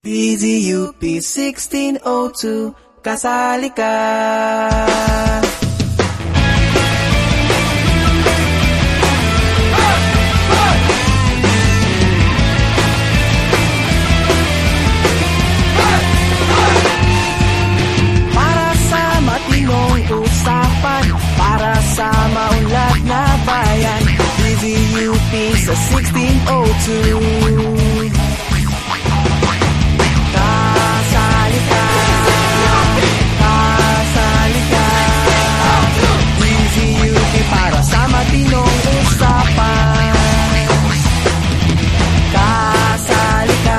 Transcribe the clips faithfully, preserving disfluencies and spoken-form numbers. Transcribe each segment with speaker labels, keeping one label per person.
Speaker 1: D Z U P sixteen oh two, kasali ka. Para sa matinong usapan, para sa maunlad na bayan, D Z U P sa sixteen oh two. Matinong usapan, kasali ka,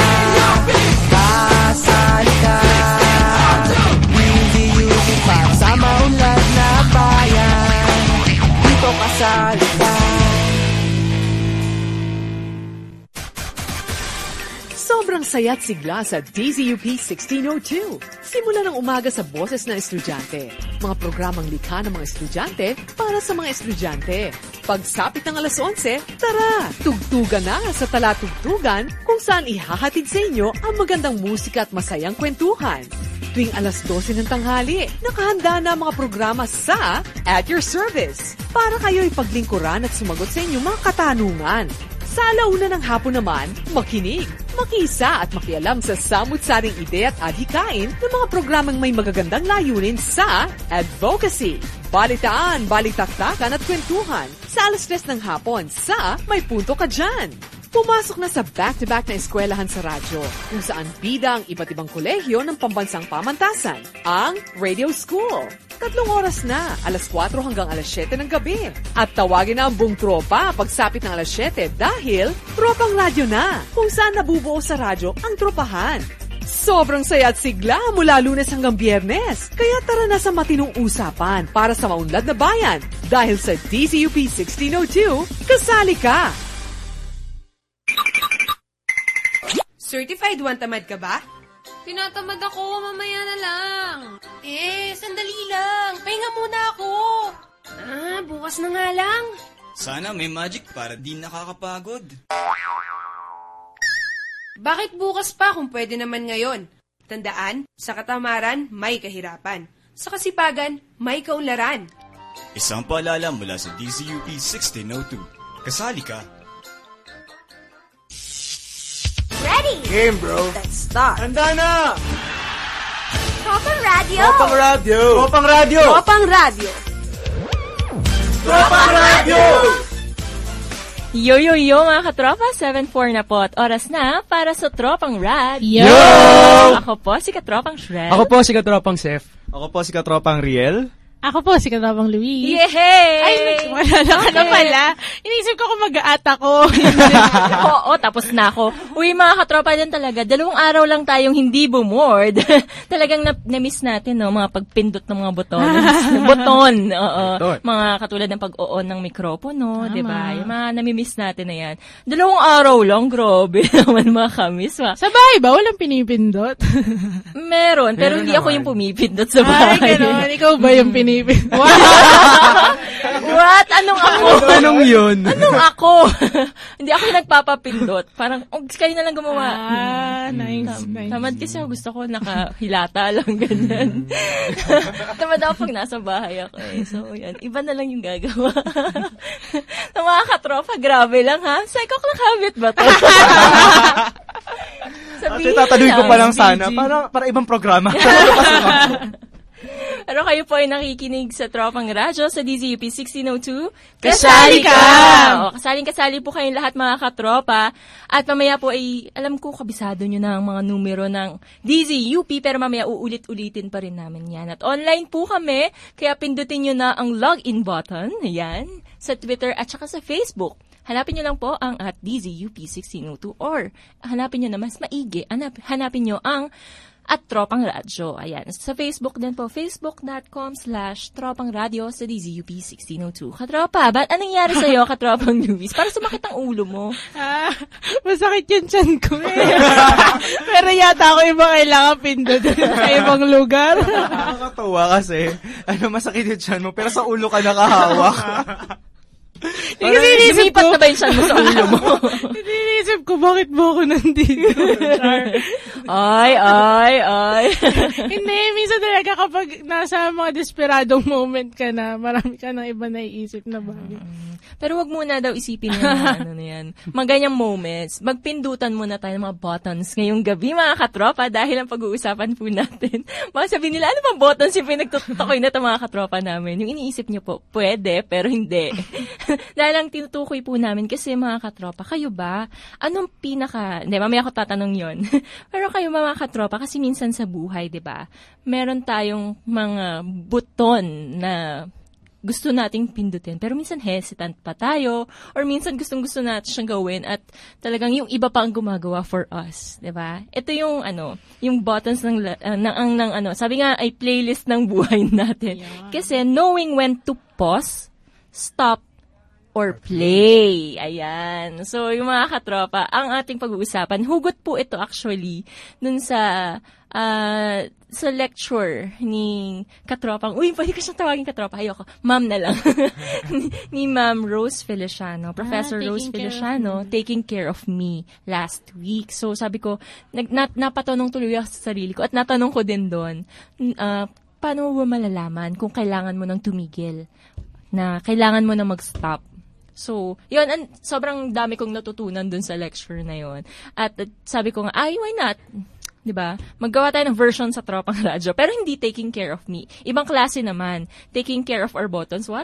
Speaker 1: kasali ka, D Z U P para sa maunlad na bayan, dito kasali ka.
Speaker 2: Sobrang saya't sigla sa D Z U P sixteen oh two. Simula ng umaga sa boses ng estudyante. Mga programang likha ng mga estudyante para sa mga estudyante. Pagsapit ng alas onse, tara! Tugtugan na sa Talatugtugan kung saan ihahatid sa inyo ang magandang musika at masayang kwentuhan. Tuwing alas dose ng tanghali, nakahanda na ang mga programa sa At Your Service para kayo ipaglingkuran at sumagot sa inyong mga katanungan. Sa alauna ng hapon naman, makinig, makisa at makialam sa samut-saring ideya at adhikain ng mga programang may magagandang layunin sa advocacy, balitaan, balitaktakan at kwentuhan sa alas tres ng hapon sa May Punto Ka Dyan. Pumasok na sa back-to-back na eskwelahan sa radyo kung saan bida ang iba't ibang kolehiyo ng pambansang pamantasan, ang Radio School. Tatlong oras na, alas kwatro hanggang alas siyete ng gabi. At tawagin na ang buong tropa pagsapit ng alas siyete dahil Tropang Radyo na, kung saan nabubuo sa radyo ang tropahan. Sobrang saya at sigla mula Lunes hanggang Biyernes. Kaya tara na sa matinong usapan para sa maunlad na bayan. Dahil sa D Z U P sixteen oh two, kasali ka!
Speaker 3: Certified one tamad ka ba?
Speaker 4: Tinatamad ako, mamaya na lang. Eh, sandali lang. Pahinga muna ako. Ah, bukas na nga lang.
Speaker 5: Sana may magic para di nakakapagod.
Speaker 3: Bakit bukas pa kung pwede naman ngayon? Tandaan, sa katamaran, may kahirapan. Sa kasipagan, may kaunlaran.
Speaker 5: Isang paalala mula sa D Z U P sixteen oh two. Kasali ka.
Speaker 4: Ready?
Speaker 1: Game, bro.
Speaker 4: Let's start.
Speaker 1: Handa na!
Speaker 4: Tropang Radio!
Speaker 1: Tropang Radio! Tropang Radio!
Speaker 4: Tropang Radio!
Speaker 1: Tropang Radio!
Speaker 6: Yo, yo, yo, mga katropa, seven four na po at oras na para sa Tropang Radio.
Speaker 7: Yo!
Speaker 6: Ako po si Katropang Shrel.
Speaker 7: Ako po si Katropang Seth. Ako po si Katropang Riel.
Speaker 8: Ako po si Katropang Luis.
Speaker 6: Yehey!
Speaker 8: Ay, nagsimala ka na pala. Inisip ko kung mag-a-at ako.
Speaker 6: Oo, tapos na ako. Uy, mga katropa din talaga, dalawang araw lang tayong hindi bumord. Talagang na- na-miss natin, no, mga pagpindot ng mga buton. Buton, oo.
Speaker 7: Buton.
Speaker 6: Mga katulad ng pag-on ng mikropono, di ba? Yung mga nami-miss natin na yan. Dalawang araw lang, grabe naman mga kamis. Ma.
Speaker 8: Sa bahay ba? Walang pinipindot?
Speaker 6: Meron, pero
Speaker 7: Meron
Speaker 6: hindi
Speaker 7: naman.
Speaker 6: ako yung pumipindot sa bahay.
Speaker 8: Ay, gano'n. Ikaw ba yung pinipindot?
Speaker 6: What? What? Anong ako?
Speaker 7: Anong yun?
Speaker 6: Anong ako? Hindi ako yung nagpapapindot. Parang, oh, kayo na lang gumawa.
Speaker 8: Ah, nice,
Speaker 6: Tam-
Speaker 8: nice.
Speaker 6: Tamad kasi ako, gusto ko nakahilata lang, ganyan. Tamad ako pag nasa bahay ako eh. So, yan. Iba na lang yung gagawa. Sa mga katropa, grabe lang ha. Psycho clock habit ba to?
Speaker 7: Actually, tataluin ko pa lang sana. Para, para ibang programa.
Speaker 6: Pero kayo po ay nakikinig sa Tropang Radyo sa D Z U P sixteen oh two.
Speaker 8: Kasali ka!
Speaker 6: O, kasaling-kasali po kayong lahat mga katropa. At mamaya po ay, alam ko, kabisado nyo na ang mga numero ng D Z U P, pero mamaya uulit-ulitin pa rin namin yan. At online po kami, kaya pindutin nyo na ang login button, yan, sa Twitter at saka sa Facebook. Hanapin nyo lang po ang at D Z U P sixteen oh two or hanapin nyo na mas maigi, hanap, hanapin nyo ang at Tropang Radyo. Ayan. Sa Facebook din po, facebook.com slash Tropang Radyo sa D Z U P sixteen oh two. Katropa, ba't anong nangyari sa'yo, Katropang Luis? Para sumakit ang ulo mo.
Speaker 8: Ah, masakit yung tiyan ko eh. Pero yata ako iba kailangan pindot sa ibang lugar.
Speaker 7: Nakakatawa kasi, ano, masakit yung tiyan mo, pero sa ulo ka nakahawak.
Speaker 6: Kasi inisip ko, na ba yung siyan mo sa ulo mo?
Speaker 8: Iniisip iniisip ko, bakit ba ako nandito? Char.
Speaker 6: Ay, ay, ay.
Speaker 8: Hindi, minsan talaga kapag nasa mga desperadong moment ka na, marami ka nang iba naiisip na bagay.
Speaker 6: Pero wag muna daw isipin mo na ano na yan. Mga ganyang moments, magpindutan muna tayo ng mga buttons ngayong gabi, mga katropa, dahil ang pag-uusapan po natin. Mga sabihin nila, ano bang buttons yung pinagtutukoy na ito, mga katropa namin? Yung iniisip nyo po, pwede, pero hindi. Dahil ang tinutukoy po namin, kasi mga katropa, kayo ba? Anong pinaka, hindi, mamaya ko tatanong yon. Pero kayo mga katropa, kasi minsan sa buhay, di ba, meron tayong mga buton na gusto nating pindutin, pero minsan hesitant pa tayo, or minsan gustong-gusto natin siyang gawin at talagang yung iba pa ang gumagawa for us, 'di ba? Ito yung ano, yung buttons ng uh, ng, ng, ng ano, sabi nga ay playlist ng buhay natin. Yeah. Kasi knowing when to pause, stop, or play. Ayan. So, yung mga katropa, ang ating pag-uusapan, hugot po ito actually dun sa uh, sa lecture ni katropang, uy, pwede ko siyang tawagin katropa, ayoko, ma'am na lang. ni, ni Ma'am Rose Feliciano, Professor ah, Rose Feliciano, taking care of me last week. So, sabi ko, nag, nat, napatanong tuloy ako sa sarili ko at natanong ko din doon, uh, paano mo malalaman kung kailangan mo nang tumigil? Na kailangan mo na mag-stop? So, yun, an, sobrang dami kong natutunan dun sa lecture na yun. At, at sabi ko nga, ay, why not? Diba? Maggawa tayo ng version sa Tropang Radyo, pero hindi taking care of me. Ibang klase naman. Taking care of our buttons. What?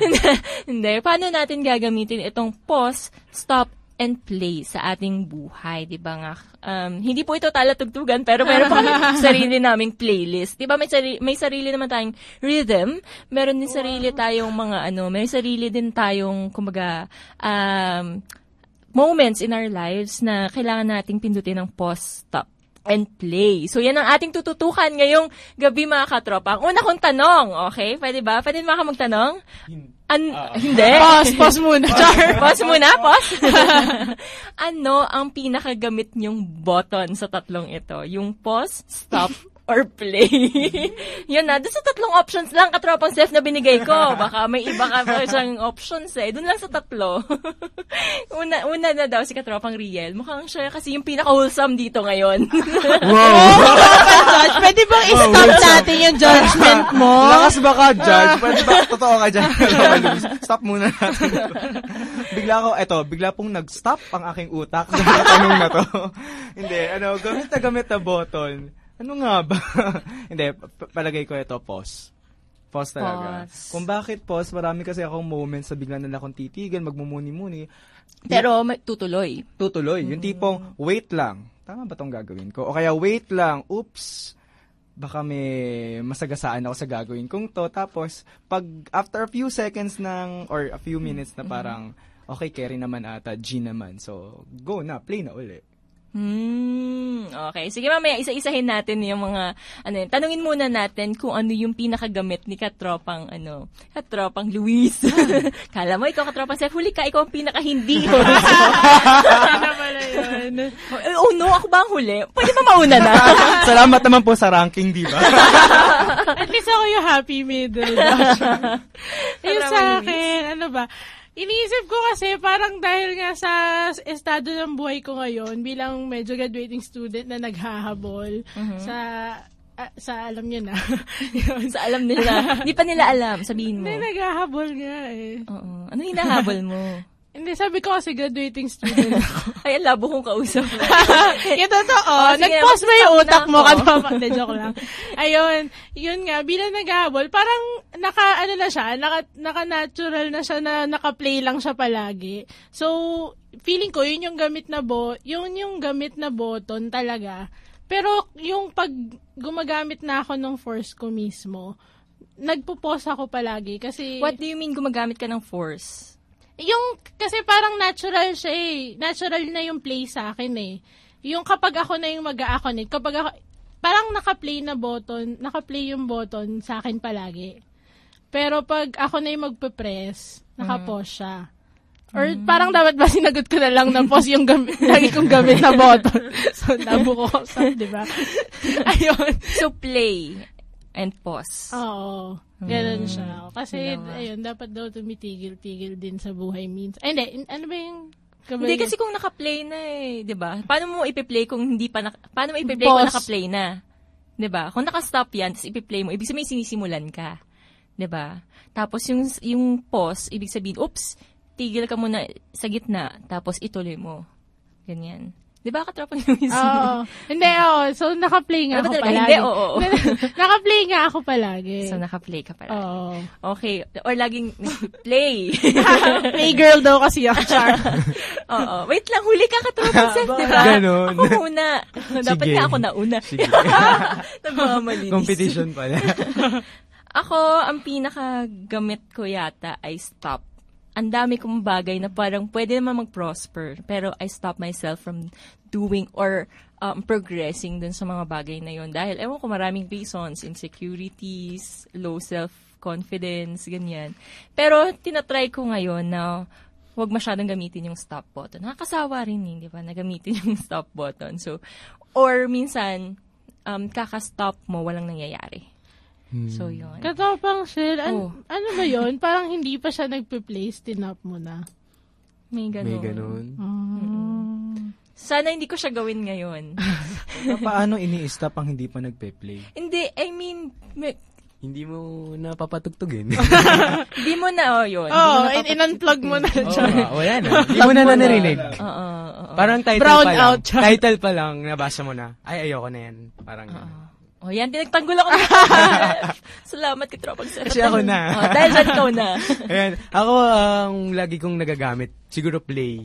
Speaker 6: Hindi. Paano natin gagamitin itong pause, stop, and play sa ating buhay, 'di ba nga? Um, hindi po ito talatugtugan, pero meron pa kami sarili naming playlist. 'Di ba may sarili, may sarili naman tayong rhythm, meron din sarili tayong mga ano, may sarili din tayong kumbaga um, moments in our lives na kailangan nating pindutin ng pause, stop, and play. So, yan ang ating tututukan ngayong gabi, mga katropa. Ang una kong tanong, okay? Pwede ba? Pwede ba ka magtanong? An- uh, hindi.
Speaker 8: Pause, pause muna.
Speaker 6: Char, pause muna, pause. Ano ang pinakagamit niyong button sa tatlong ito? Yung pause, stop, or play? Yun na. Doon sa tatlong options lang, katropang Seth na binigay ko. Baka may iba ka pa siyang options eh. Doon lang sa tatlo. una, una na daw si katropang Riel. Mukhang siya kasi yung pinaka-wholesome dito ngayon.
Speaker 8: Wow! Judge, pwede bang i-stop natin yung judgment mo?
Speaker 7: Lakas ba ka, Judge? Pwede ba? Totoo ka dyan. Stop muna natin. Bigla ko, eto, bigla pong nag-stop ang aking utak sa tanong na to. Hindi, ano, gamit na gamit na button. Ano nga ba? Hindi, p- palagay ko ito, pause. Pause talaga. Pause. Kung bakit pause, marami kasi akong moments na bigla na akong titigan, magmumuni-muni.
Speaker 6: Pero may tutuloy.
Speaker 7: Tutuloy. Mm. Yung tipong, wait lang. Tama ba itong gagawin ko? O kaya, wait lang. Oops. Baka may masagasaan ako sa gagawin kong to. Tapos, pag after a few seconds ng, or a few minutes na parang, okay, carry naman ata, G naman. So, go na, play na uli.
Speaker 6: Hmm, okay. Sige, mamaya, isa-isahin natin yung mga, ano yun, tanungin muna natin kung ano yung pinakagamit ni katropang, ano, katropang Luis. Kala mo, ikaw katropang Seth, huli ka, ikaw ang pinaka-hindi.
Speaker 8: Ano pala yun?
Speaker 6: Oh no, ako ba ang huli? Pwede ba mauna na?
Speaker 7: Salamat naman po sa ranking, di ba?
Speaker 8: At least ako yung happy middle. Yung sa akin, ano ba, iniisip ko kasi parang dahil nga sa estado ng buhay ko ngayon bilang medyo graduating student na naghahabol uh-huh. sa uh, sa alam niyo na.
Speaker 6: Sa alam nila. Hindi pa nila alam, sabihin mo.
Speaker 8: Hindi, naghahabol nga eh.
Speaker 6: Oo. Ano hinahabol mo?
Speaker 8: Hindi, sabi ko kasi graduating student ako.
Speaker 6: Ay, ang labo kong kausap.
Speaker 8: Yung totoo, oh, nag-pause mo yung utak mo. Hindi, joke lang. Ayun, yun nga, bilang naghahabol, parang naka, ano na siya, naka, naka-natural na siya na naka-play lang siya palagi. So, feeling ko, yun yung gamit na bo, yun yung gamit na button talaga. Pero, yung pag gumagamit na ako ng force ko mismo, nagpo-pause ako palagi kasi...
Speaker 6: What do you mean gumagamit ka ng force?
Speaker 8: Yung, kasi parang natural siya eh. Natural na yung play sa akin eh. Yung kapag ako na yung mag-a-connect, kapag ako, parang naka-play na button, naka-play yung button sa akin palagi. Pero pag ako na yung magpe-press, naka-pause siya. Or mm. parang dapat ba sinagot ko na lang na pause yung gamit, lagi kong gamit na button. So, labo ko sa, di ba? Ayun.
Speaker 6: So, play and pause.
Speaker 8: Oo. Ganun hmm. siya. Kasi, Ginawa. ayun, dapat daw tumitigil-tigil din sa buhay minsan. Ay, hindi. Ano ba yung Kabay
Speaker 6: Hindi
Speaker 8: niya.
Speaker 6: kasi kung naka-play na eh, 'di ba? Paano mo ipi-play kung hindi pa na, paano mo ipi-play kung
Speaker 8: Pause.
Speaker 6: naka-play na? 'Di ba? Kung naka-stop 'yan, tapos ipi-play mo, ibig sabihin sinisimulan ka. 'Di ba? Tapos yung yung pause, ibig sabihin, oops, tigil ka muna sa gitna, tapos ituloy mo. Ganyan. 'Di ba katropa Luis?
Speaker 8: Oo. Hindi, oo. So, naka-play nga
Speaker 6: Ano
Speaker 8: ako
Speaker 6: ba talaga?
Speaker 8: palagi.
Speaker 6: Hindi, oo, oo.
Speaker 8: Naka-play nga ako palagi.
Speaker 6: So naka-play ka pala.
Speaker 8: Oo.
Speaker 6: Okay, or laging play.
Speaker 8: Playgirl daw kasi ako, Char.
Speaker 6: Oo. Wait lang, huli ka katropa Seth, 'di ba?
Speaker 7: Ganon.
Speaker 6: Ako muna. Dapat
Speaker 7: Sige.
Speaker 6: nga ako nauna.
Speaker 7: Sige.
Speaker 6: Nagmamalidis.
Speaker 7: Competition pala.
Speaker 6: Ako, ang pinakagamit ko yata ay stop. Ang dami kong bagay na parang pwede naman mag-prosper, pero I stop myself from doing or um, progressing dun sa mga bagay na yon. Dahil, ewan ko, maraming reasons, insecurities, low self-confidence, ganyan. Pero, tinatry ko ngayon na huwag masyadong gamitin yung stop button. Nakakasawa rin eh, di ba, na gamitin yung stop button. So, or minsan, um, kaka-stop mo, walang nangyayari. So, yun.
Speaker 8: Katropang Shell, an-
Speaker 6: Oh.
Speaker 8: ano ba yun? Parang hindi pa siya nagpe-play, tinap mo na.
Speaker 6: May ganun.
Speaker 7: May ganun.
Speaker 8: Mm.
Speaker 6: Sana hindi ko siya gawin ngayon.
Speaker 7: Paano ini-stop ang hindi pa nagpe-play?
Speaker 6: Hindi, I mean, may,
Speaker 9: Hindi mo napapatugtugin.
Speaker 6: hindi mo na, oh, yun.
Speaker 8: Oo,
Speaker 6: Hindi mo
Speaker 8: in- in-unplug mo na.
Speaker 9: Oo, nga, wala na. Hindi mo na narinig.
Speaker 6: Oo, oo.
Speaker 9: Parang title
Speaker 8: Brown
Speaker 9: pa lang.
Speaker 8: out siya.
Speaker 9: Title pa lang, nabasa mo na. Ay, ayoko na yan. Parang
Speaker 6: Oh, yan, tinagtanggol ako. Salamat, Katropang Seth.
Speaker 9: Kasi ako na.
Speaker 6: Oh, dahil dyan ikaw na.
Speaker 9: Ayan. Ako, ang lagi kong nagagamit, siguro play.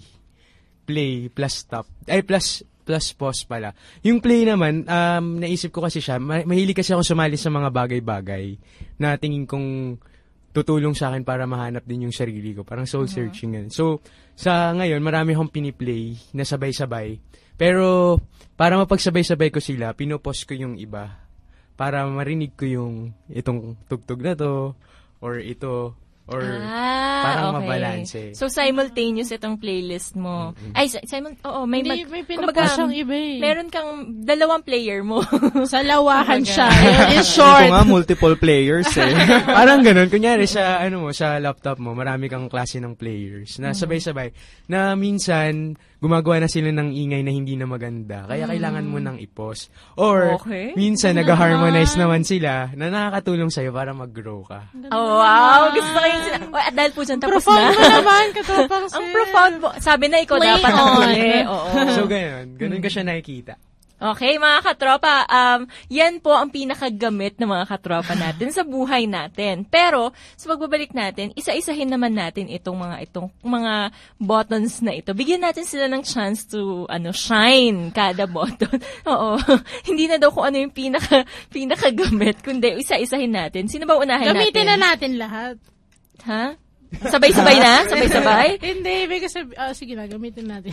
Speaker 9: Play plus stop. Ay, plus plus pause pala. Yung play naman, um, naisip ko kasi siya, ma- mahilig kasi ako sumali sa mga bagay-bagay na tingin kong tutulong sa akin para mahanap din yung sarili ko. Parang soul-searching yan. So, sa ngayon, marami akong piniplay na sabay-sabay. Pero, para mapagsabay-sabay ko sila, pinopost ko yung iba. Para marinig ko yung itong tugtog na to, or ito, or
Speaker 6: Ah,
Speaker 9: parang
Speaker 6: okay.
Speaker 9: mabalanse.
Speaker 6: So, simultaneous itong playlist mo.
Speaker 9: Mm-hmm.
Speaker 6: Ay, si- simul- oo, may,
Speaker 8: Hindi,
Speaker 6: mag-
Speaker 8: may
Speaker 6: kumbaga,
Speaker 8: pinupost siyang iba eh.
Speaker 6: meron kang dalawang player mo.
Speaker 8: Sa lawahan
Speaker 6: Kumbaga.
Speaker 8: siya. Yun is
Speaker 7: Ito
Speaker 8: short.
Speaker 7: nga, multiple players eh.
Speaker 9: Parang ganun. Kunyari sa, ano mo, sa laptop mo, marami kang klase ng players na sabay-sabay. Na minsan, gumagawa na sila ng ingay na hindi na maganda. Kaya kailangan mo nang i-pause. Or,
Speaker 6: Okay.
Speaker 9: minsan, nag-harmonize naman sila na nakakatulong sa'yo para mag-grow ka.
Speaker 6: Oh, wow. Gusto ko yung sila. Oh, at dahil po dyan, tapos
Speaker 8: Profound
Speaker 6: na.
Speaker 8: mo naman, Katropang Shell.
Speaker 6: Ang profound po. Sabi na ikaw
Speaker 8: Play
Speaker 6: dapat
Speaker 8: on.
Speaker 6: ang huli. Oo.
Speaker 9: So, ganun. Ganun ka siya nakikita.
Speaker 6: Okay, mga katropa, um, yan po ang pinakagamit ng mga katropa natin sa buhay natin. Pero, sa pagbabalik natin, isa-isahin naman natin itong mga itong mga buttons na ito. Bigyan natin sila ng chance to ano shine kada button. Oo. Hindi na daw kung ano yung pinaka pinakagamit, kundi isa-isahin natin. Sino ba unahin
Speaker 8: Gamitin
Speaker 6: natin?
Speaker 8: na natin lahat.
Speaker 6: Ha? Sabay-sabay na? Sabay-sabay?
Speaker 8: Hindi, may kasi, ah, sige na, gamitin natin.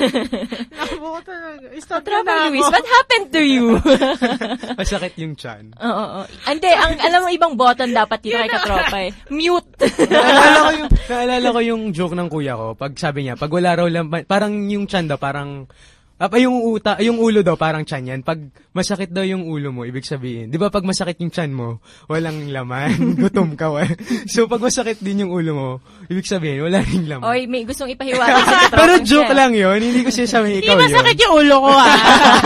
Speaker 8: Nabuko talaga. Stop na
Speaker 6: Katropa
Speaker 8: na
Speaker 6: Luis,
Speaker 8: ako.
Speaker 6: what happened to you?
Speaker 9: Masakit yung chan.
Speaker 6: Oo, oo. Hindi, ang alam mo ibang button dapat dito kay katropa eh. Mute.
Speaker 9: naalala ko yung naalala ko yung joke ng kuya ko. Pag sabi niya, pag wala raw lang, parang yung chan daw, parang Ah, yung uta, yung ulo daw parang tiyan yan. Pag masakit daw yung ulo mo, ibig sabihin, 'di ba pag masakit yung tiyan mo, walang laman, gutom ka. Wa. So pag masakit din yung ulo mo, ibig sabihin wala ring laman.
Speaker 6: Oy, may gustong ipahiwatig sa katropa.
Speaker 9: Pero joke lang 'yon, hindi ko sinasabi ikaw 'yon.
Speaker 8: Hindi masakit yung ulo ko, ah.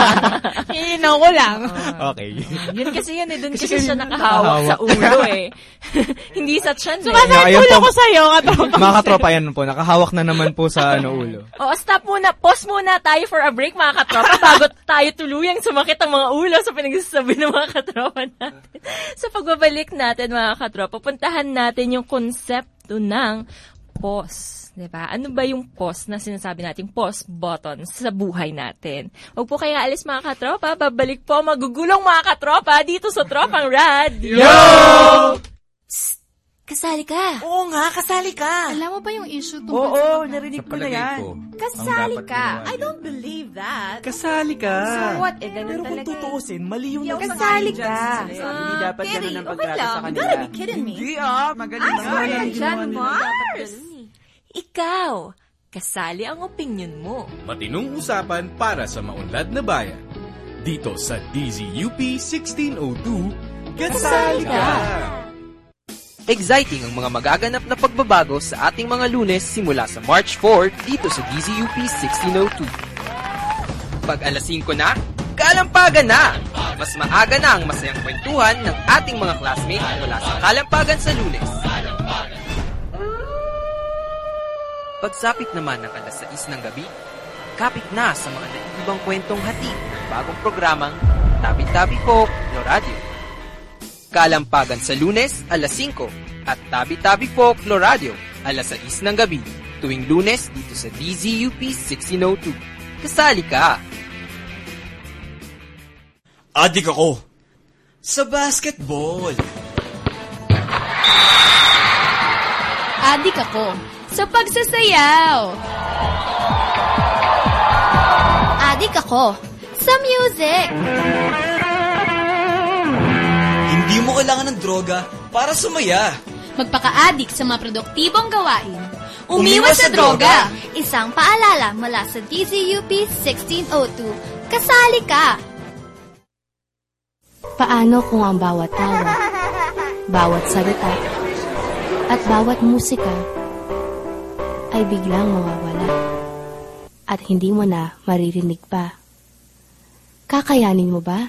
Speaker 8: Ininaw ko lang.
Speaker 9: Okay.
Speaker 6: Yun kasi yun eh, dun kasi,
Speaker 9: Kasi
Speaker 6: siya
Speaker 9: yun
Speaker 6: nakahawak
Speaker 9: nakahawak.
Speaker 6: sa ulo eh. Hindi sa tiyan eh.
Speaker 8: Sumasakit
Speaker 7: Ayun
Speaker 8: ulo
Speaker 7: po.
Speaker 8: ko sa'yo, Katropang
Speaker 7: Mga katropa yan po, nakahawak na naman po sa ano ulo.
Speaker 6: O, stop muna. Pause muna tayo for a break, mga katropa, bago tayo tuluyang sumakit ang mga ulo sa pinagsasabi ng mga katropa natin. Sa pagbabalik natin, mga katropa, puntahan natin yung konsepto ng pause. Diba? Ano ba yung pause na sinasabi natin? Pause button sa buhay natin. Huwag po kayo alis, mga katropa. Babalik po magugulong mga katropa dito sa Tropang Rad. Yo!
Speaker 10: Kasali ka.
Speaker 11: Oo nga, kasali ka.
Speaker 10: Alam mo ba yung issue tungkol
Speaker 11: Oo,
Speaker 10: sa pagka-
Speaker 11: narinig ko na yan.
Speaker 10: Kasali ka.
Speaker 11: I don't believe that.
Speaker 10: Kasali ka.
Speaker 11: So
Speaker 10: what? Eh, ganun
Speaker 11: Pero kung
Speaker 10: talaga eh.
Speaker 11: tutuusin, mali yung
Speaker 10: Yo,
Speaker 11: nagsasabi
Speaker 10: kasali
Speaker 11: dyan
Speaker 10: ka.
Speaker 11: sa sila.
Speaker 10: Ah,
Speaker 11: Hindi dapat
Speaker 10: Kerry,
Speaker 11: ganun ang
Speaker 10: okay
Speaker 11: pagtrato
Speaker 10: lang.
Speaker 11: sa
Speaker 10: You
Speaker 11: kanila.
Speaker 10: gotta be kidding me.
Speaker 11: Hindi ah, magaling
Speaker 10: Ah,
Speaker 11: nga.
Speaker 10: sorry
Speaker 11: Yan,
Speaker 10: ka dyan,
Speaker 11: ginawa nila.
Speaker 10: Mars.
Speaker 6: Ikaw, kasali ang opinion mo.
Speaker 5: Matinong usapan para sa maunlad na bayan. Dito sa D Z U P sixteen oh two, kasali ka!
Speaker 12: Exciting ang mga magaganap na pagbabago sa ating mga Lunes simula sa March fourth dito sa D Z U P sixteen oh two. Pag alas singko na, kalampagan na! Mas maaga na ang masayang kwentuhan ng ating mga classmates mula sa Kalampagan sa Lunes. Pagsapit naman ng alas sais ng gabi, kapit na sa mga nag-ibang kwentong hatid ng bagong programang Tabi-Tabi Folklore Radio. Kalampagan sa Lunes, alas singko, at Tabi-Tabi Folklore Radio, alas sais ng gabi, tuwing Lunes dito sa D Z U P sixteen oh two. Kasali ka!
Speaker 5: Adik ako sa basketball.
Speaker 4: Adik ako sa pagsasayaw. Adik ako sa music.
Speaker 5: Hindi mo kailangan ng droga para sumaya.
Speaker 4: Magpaka-adik sa mga produktibong gawain.
Speaker 5: Umiwas sa droga.
Speaker 10: Isang paalala mula sa D Z U P sixteen oh two. Kasali ka!
Speaker 13: Paano kung ang bawat tawa, bawat salita, at bawat musika ay biglang mawawala at hindi mo na maririnig pa? Kakayanin mo ba?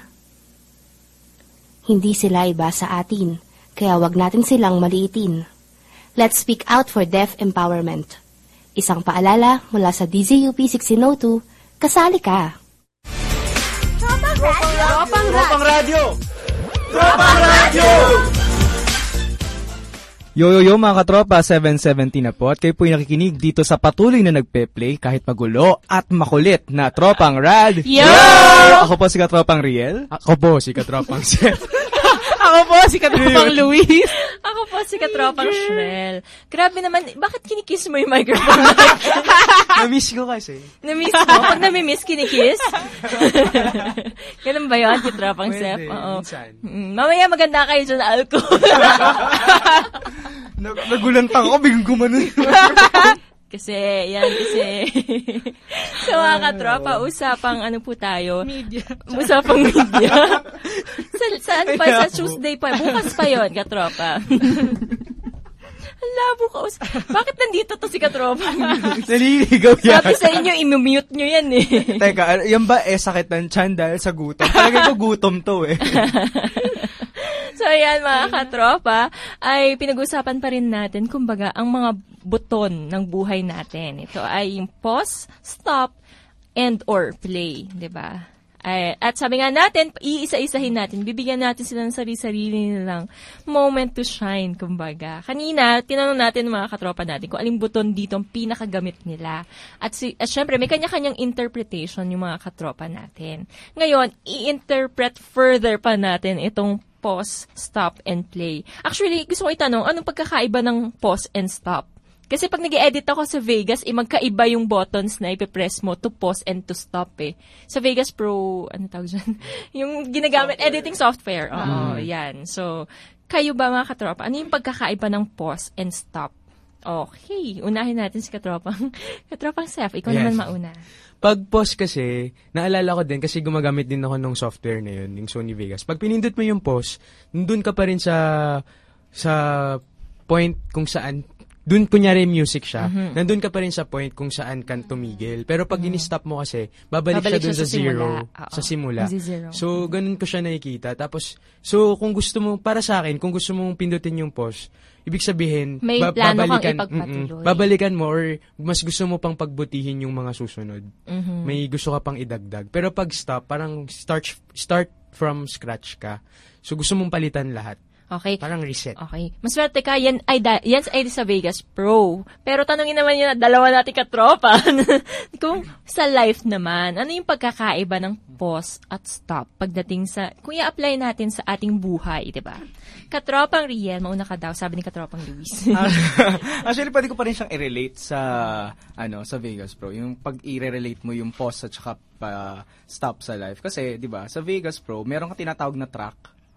Speaker 13: Hindi sila iba sa atin, kaya wag natin silang maliitin. Let's speak out for deaf empowerment. Isang paalala mula sa D Z U P sixteen oh two, kasali ka!
Speaker 1: Tropang radyo!
Speaker 7: Tropang radyo!
Speaker 1: Tropang radyo!
Speaker 7: Yo, yo, yo mga katropa, seven seventeen na po at kayo po yung nakikinig dito sa patuloy na nagpe-play kahit magulo at makulit na Tropang Rad.
Speaker 8: Yo!
Speaker 7: Ako po si Katropang Riel. Ako po si Katropang Seth.
Speaker 8: Ako po si Katropang Luis.
Speaker 6: Ako po si Katropang Shrel. Grabe naman, bakit kinikiss mo yung microphone?
Speaker 7: Na-miss ko kasi.
Speaker 6: Na-miss mo? Pag nami-miss, kinikiss? Ganun ba yun, Katropang Seth? Oo. Mm, mamaya maganda kayo dyan sa alcohol.
Speaker 7: Nagulantang ako, biglang gumanon.
Speaker 6: Kasi, yan, kasi. So, mga katropa, usapang ano po tayo?
Speaker 8: Media.
Speaker 6: Usapang media. sa, saan pa? Sa Tuesday pa. Bukas pa yon katropa. Hala, bukas. Bakit nandito to si katropa?
Speaker 7: Naliligaw yan.
Speaker 6: Sabi sa inyo, imumute nyo yan eh.
Speaker 7: Teka, yan ba eh sakit ng tiyan dahil sa gutom? Talaga ko gutom to eh.
Speaker 6: So, ayan mga katropa, ay pinag-usapan pa rin natin, kumbaga, ang mga buton ng buhay natin. Ito ay yung pause, stop, and or play, di ba? Ay, at sabi nga natin, iisa-isahin natin, bibigyan natin sila ng sarili-sarili nilang moment to shine, kumbaga. Kanina, tinanong natin mga katropa natin kung aling buton dito ang pinakagamit nila. At, si, at syempre, may kanya-kanyang interpretation yung mga katropa natin. Ngayon, i-interpret further pa natin itong pause, stop, and play. Actually, gusto ko itanong, anong pagkakaiba ng pause and stop? Kasi pag nag-edit ako sa Vegas, eh, magkaiba yung buttons na ipipress mo to pause and to stop eh. Sa Vegas Pro, ano tawag dyan? Yung ginagamit, software. Editing software. Oo, mm. yan. So, kayo ba mga katropa, ano yung pagkakaiba ng pause and stop? Okay, unahin natin si katropang, katropang Seth. Ikaw yes. naman mauna.
Speaker 9: Pag pause kasi, naalala ko din kasi gumagamit din ako ng software na yun, yung Sony Vegas. Pag pinindot mo yung pause, nandun ka pa rin sa sa point kung saan, dun kunyari music siya, mm-hmm. nandun ka pa rin sa point kung saan kan tumigil. Pero pag mm-hmm. in-stop mo kasi, babalik, babalik siya dun siya sa, sa zero, simula. sa simula. So, ganun ko siya nakikita. Tapos, so kung gusto mo, para sa akin, kung gusto mong pindutin yung pause, ibig sabihin,
Speaker 6: may
Speaker 9: ba-
Speaker 6: plano
Speaker 9: babalikan,
Speaker 6: kang ipagpatuloy.
Speaker 9: Babalikan mo or mas gusto mo pang pagbutihin yung mga susunod.
Speaker 6: Mm-hmm.
Speaker 9: May gusto ka pang idagdag. Pero pag stop, parang start start from scratch ka. So gusto mong palitan lahat.
Speaker 6: Okay.
Speaker 9: Parang reset.
Speaker 6: Okay. Maswerte ka, yan ay, da, yan ay sa Vegas Pro. Pero tanongin naman yun, dalawa natin katropa. Kung sa life naman, ano yung pagkakaiba ng pause at stop pagdating sa, kung i-apply natin sa ating buhay, di ba? Katropang Riel, mauna ka daw, sabi ni Katropang Luis.
Speaker 7: Actually, pwede ko pa rin siyang i-relate sa, ano, sa Vegas Pro. Yung pag i-relate mo yung pause at saka pa stop sa life. Kasi, di ba, sa Vegas Pro, meron ka tinatawag na track.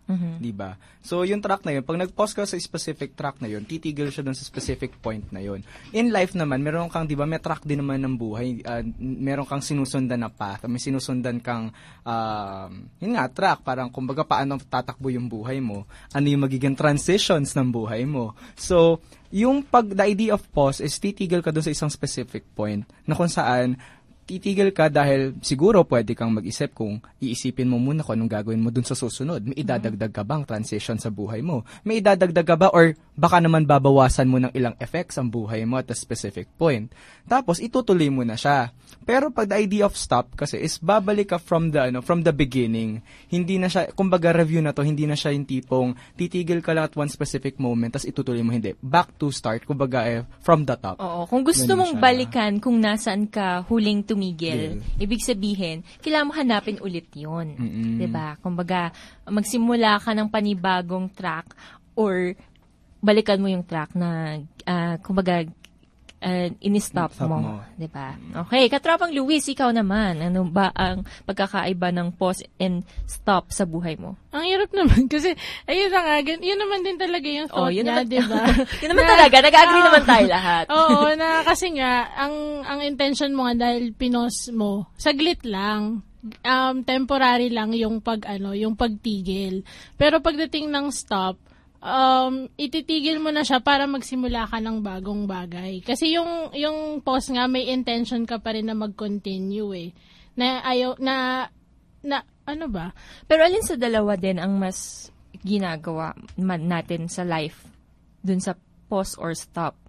Speaker 6: Mhm.
Speaker 7: Di ba? So, yung track na yun, pag nag-pause ka sa specific track na yun, titigil siya dun sa specific point na yun. In life naman, meron kang, di ba, may track din naman ng buhay. Uh, meron kang sinusundan na path. May sinusundan kang, uh, yun nga, track. Parang, kumbaga, paano tatakbo yung buhay mo. Ano yung magiging transitions ng buhay mo. So, yung pag, the idea of pause is titigil ka dun sa isang specific point na kung saan, titigil ka dahil siguro pwede kang mag-isip kung iisipin mo muna kung anong gagawin mo dun sa susunod. May idadagdag ka bang transition sa buhay mo? May idadagdag ka ba or baka naman babawasan mo ng ilang effects ang buhay mo at a specific point. Tapos itutuloy mo na siya. Pero pag the idea of stop kasi is babalik ka from the ano from the beginning. Hindi na siya, kumbaga review na to, hindi na siya yung tipong titigil ka lang at one specific moment tapos itutuloy mo, hindi. Back to start, kumbaga eh, from the top.
Speaker 6: Oo, kung gusto
Speaker 7: Ganun
Speaker 6: mong
Speaker 7: siya.
Speaker 6: balikan kung nasaan ka huling tumigil,
Speaker 7: Yeah.
Speaker 6: ibig sabihin, kailangan mo hanapin ulit yun.
Speaker 7: Mm-mm.
Speaker 6: Diba? Kumbaga, magsimula ka ng panibagong track or balikan mo yung track na, ah, kumbaga, uh, in-stop
Speaker 7: Stop
Speaker 6: mo.
Speaker 7: mo.
Speaker 6: Diba? Okay, Katropang Luis, ikaw naman, ano ba ang pagkakaiba ng pause and stop sa buhay mo?
Speaker 8: Ang hirap naman kasi, ayun na nga, gan- yun naman din talaga yung
Speaker 6: Oh,
Speaker 8: thought
Speaker 6: yun
Speaker 8: niya,
Speaker 6: naman-
Speaker 8: di ba?
Speaker 6: Yun naman talaga, nag-agree
Speaker 8: Ah,
Speaker 6: naman tayo lahat.
Speaker 8: Oo, na kasi nga, ang ang intention mo nga dahil pinos mo, saglit lang. Um, temporary lang yung pag ano, yung pagtigil. Pero pagdating ng stop, um, ititigil mo na siya para magsimula ka ng bagong bagay. Kasi yung yung pause nga may intention ka pa rin na mag-continue eh. Na ayaw na na ano ba?
Speaker 6: Pero alin sa dalawa din ang mas ginagawa man natin sa life? Dun sa pause or stop?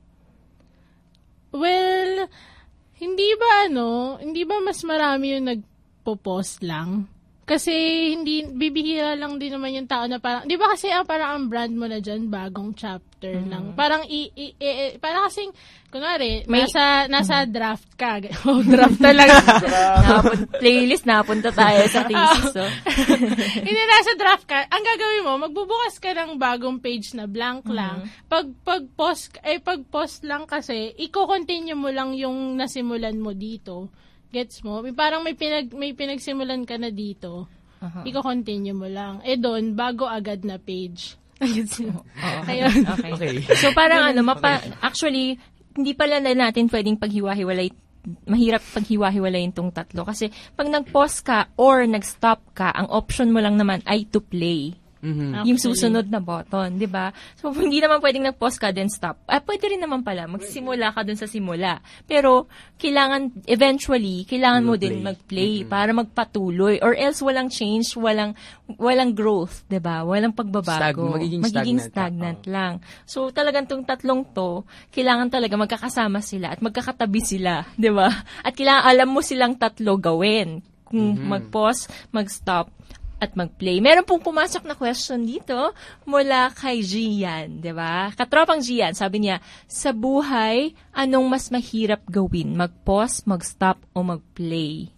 Speaker 8: Well, hindi ba ano, hindi ba mas marami yung nagpo-post lang? Kasi hindi, bibihira lang din naman yung tao na parang, di ba kasi ah, parang ang brand mo na dyan, bagong chapter
Speaker 6: Mm.
Speaker 8: ng, parang i, i, i, i- parang kasing, kunwari,
Speaker 6: May-
Speaker 8: nasa, nasa draft ka. Oh, draft talaga.
Speaker 6: Napun- playlist, napunta tayo sa thesis. Oh.
Speaker 8: Hindi, nasa draft ka. Ang gagawin mo, magbubukas ka ng bagong page na blank lang. Pag, pag post, eh, pag post lang kasi, i-continue mo lang yung nasimulan mo dito. Gets mo? May- Parang may pinag may pinagsimulan ka na dito.
Speaker 6: Aha.
Speaker 8: Iko-continue mo lang. Eh doon, bago agad na page. Gets mo?
Speaker 6: Oo.
Speaker 8: Ayun.
Speaker 6: Okay.
Speaker 9: Okay.
Speaker 6: So parang ano, mapa, actually, hindi pala na natin pwedeng paghiwa-hiwalay, mahirap paghiwa-hiwalay itong tatlo. Kasi pag nag-pause ka or nag-stop ka, ang option mo lang naman ay to play.
Speaker 9: Mhm.
Speaker 6: Yung susunod na button, di ba? So, hindi naman pwedeng nag-pause ka, then stop. Ah, pwede rin naman pala, magsimula ka dun sa simula. Pero, kailangan, eventually, kailangan mo din mag-play para magpatuloy. Or else, walang change, walang walang growth, di ba? Walang pagbabago.
Speaker 9: Stag- magiging stagnant.
Speaker 6: stagnant lang. So, talagang tong tatlong to, kailangan talaga magkakasama sila at magkakatabi sila, di ba? At kailangan alam mo silang tatlo gawin. Kung
Speaker 9: Mhm.
Speaker 6: mag-pause, mag-stop, at mag-play. Meron pong pumasok na question dito mula kay Gian, di ba? Katropang Gian, sabi niya, sa buhay, anong mas mahirap gawin? Mag-pause, mag-stop, o mag-play?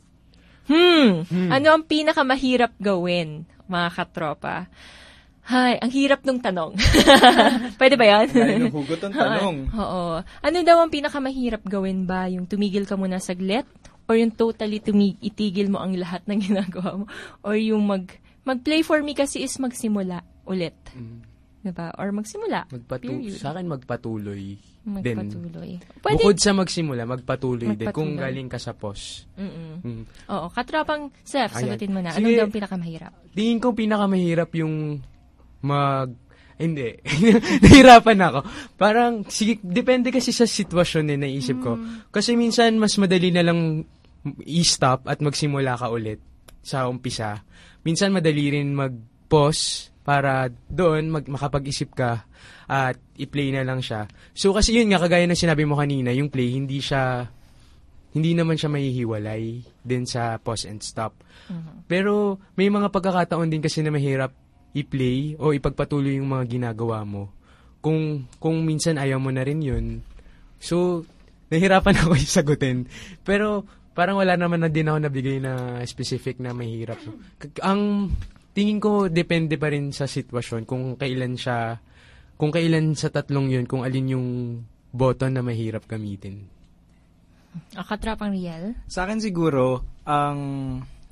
Speaker 6: Hmm,
Speaker 9: Hmm.
Speaker 6: ano ang pinakamahirap gawin, mga katropa? Hay, ang hirap nung tanong. Pwede ba yan?
Speaker 7: Galing ng hugot ang tanong.
Speaker 6: Oo. Ano daw ang pinakamahirap gawin ba? Yung tumigil ka muna saglit? Or yung totally tumig itigil mo ang lahat ng ginagawa mo? Or yung mag mag-play for me kasi is magsimula ulit.
Speaker 9: Mm.
Speaker 6: Diba? Or magsimula.
Speaker 9: Magpatu-
Speaker 6: Period.
Speaker 9: sa akin, magpatuloy.
Speaker 6: Magpatuloy.
Speaker 9: Din.
Speaker 6: Pwede-
Speaker 9: Bukod sa magsimula, magpatuloy, din. Kung
Speaker 6: Magpatuloy.
Speaker 9: galing ka sa pause.
Speaker 6: Mm-mm.
Speaker 9: Mm.
Speaker 6: Oo. Katropang Seth,
Speaker 9: Ayan.
Speaker 6: sagutin mo na.
Speaker 9: Sige.
Speaker 6: Anong daw ang pinakamahirap?
Speaker 9: Tingin ko pinakamahirap yung mag... Hindi. Nahirapan ako. Parang, sige, depende kasi sa sitwasyon eh, naisip ko. Kasi minsan, mas madali na lang i-stop at magsimula ka ulit sa umpisa. Minsan, madali rin mag-pause para doon mag makapag-isip ka at i-play na lang siya. So, kasi yun nga, kagaya ng sinabi mo kanina, yung play, hindi siya, hindi naman siya mahihiwalay din sa pause and stop. Pero, may mga pagkakataon din kasi na mahirap i-play o ipagpatuloy yung mga ginagawa mo. Kung kung minsan ayaw mo na rin yun. So, nahirapan ako yung sagutin. Pero, parang wala naman na din ako nabigay na specific na mahirap. K- Ang tingin ko, depende pa rin sa sitwasyon kung kailan siya, kung kailan sa tatlong yun, kung alin yung button na mahirap gamitin.
Speaker 6: Ah, Katropang Riel?
Speaker 7: Sa akin siguro, ang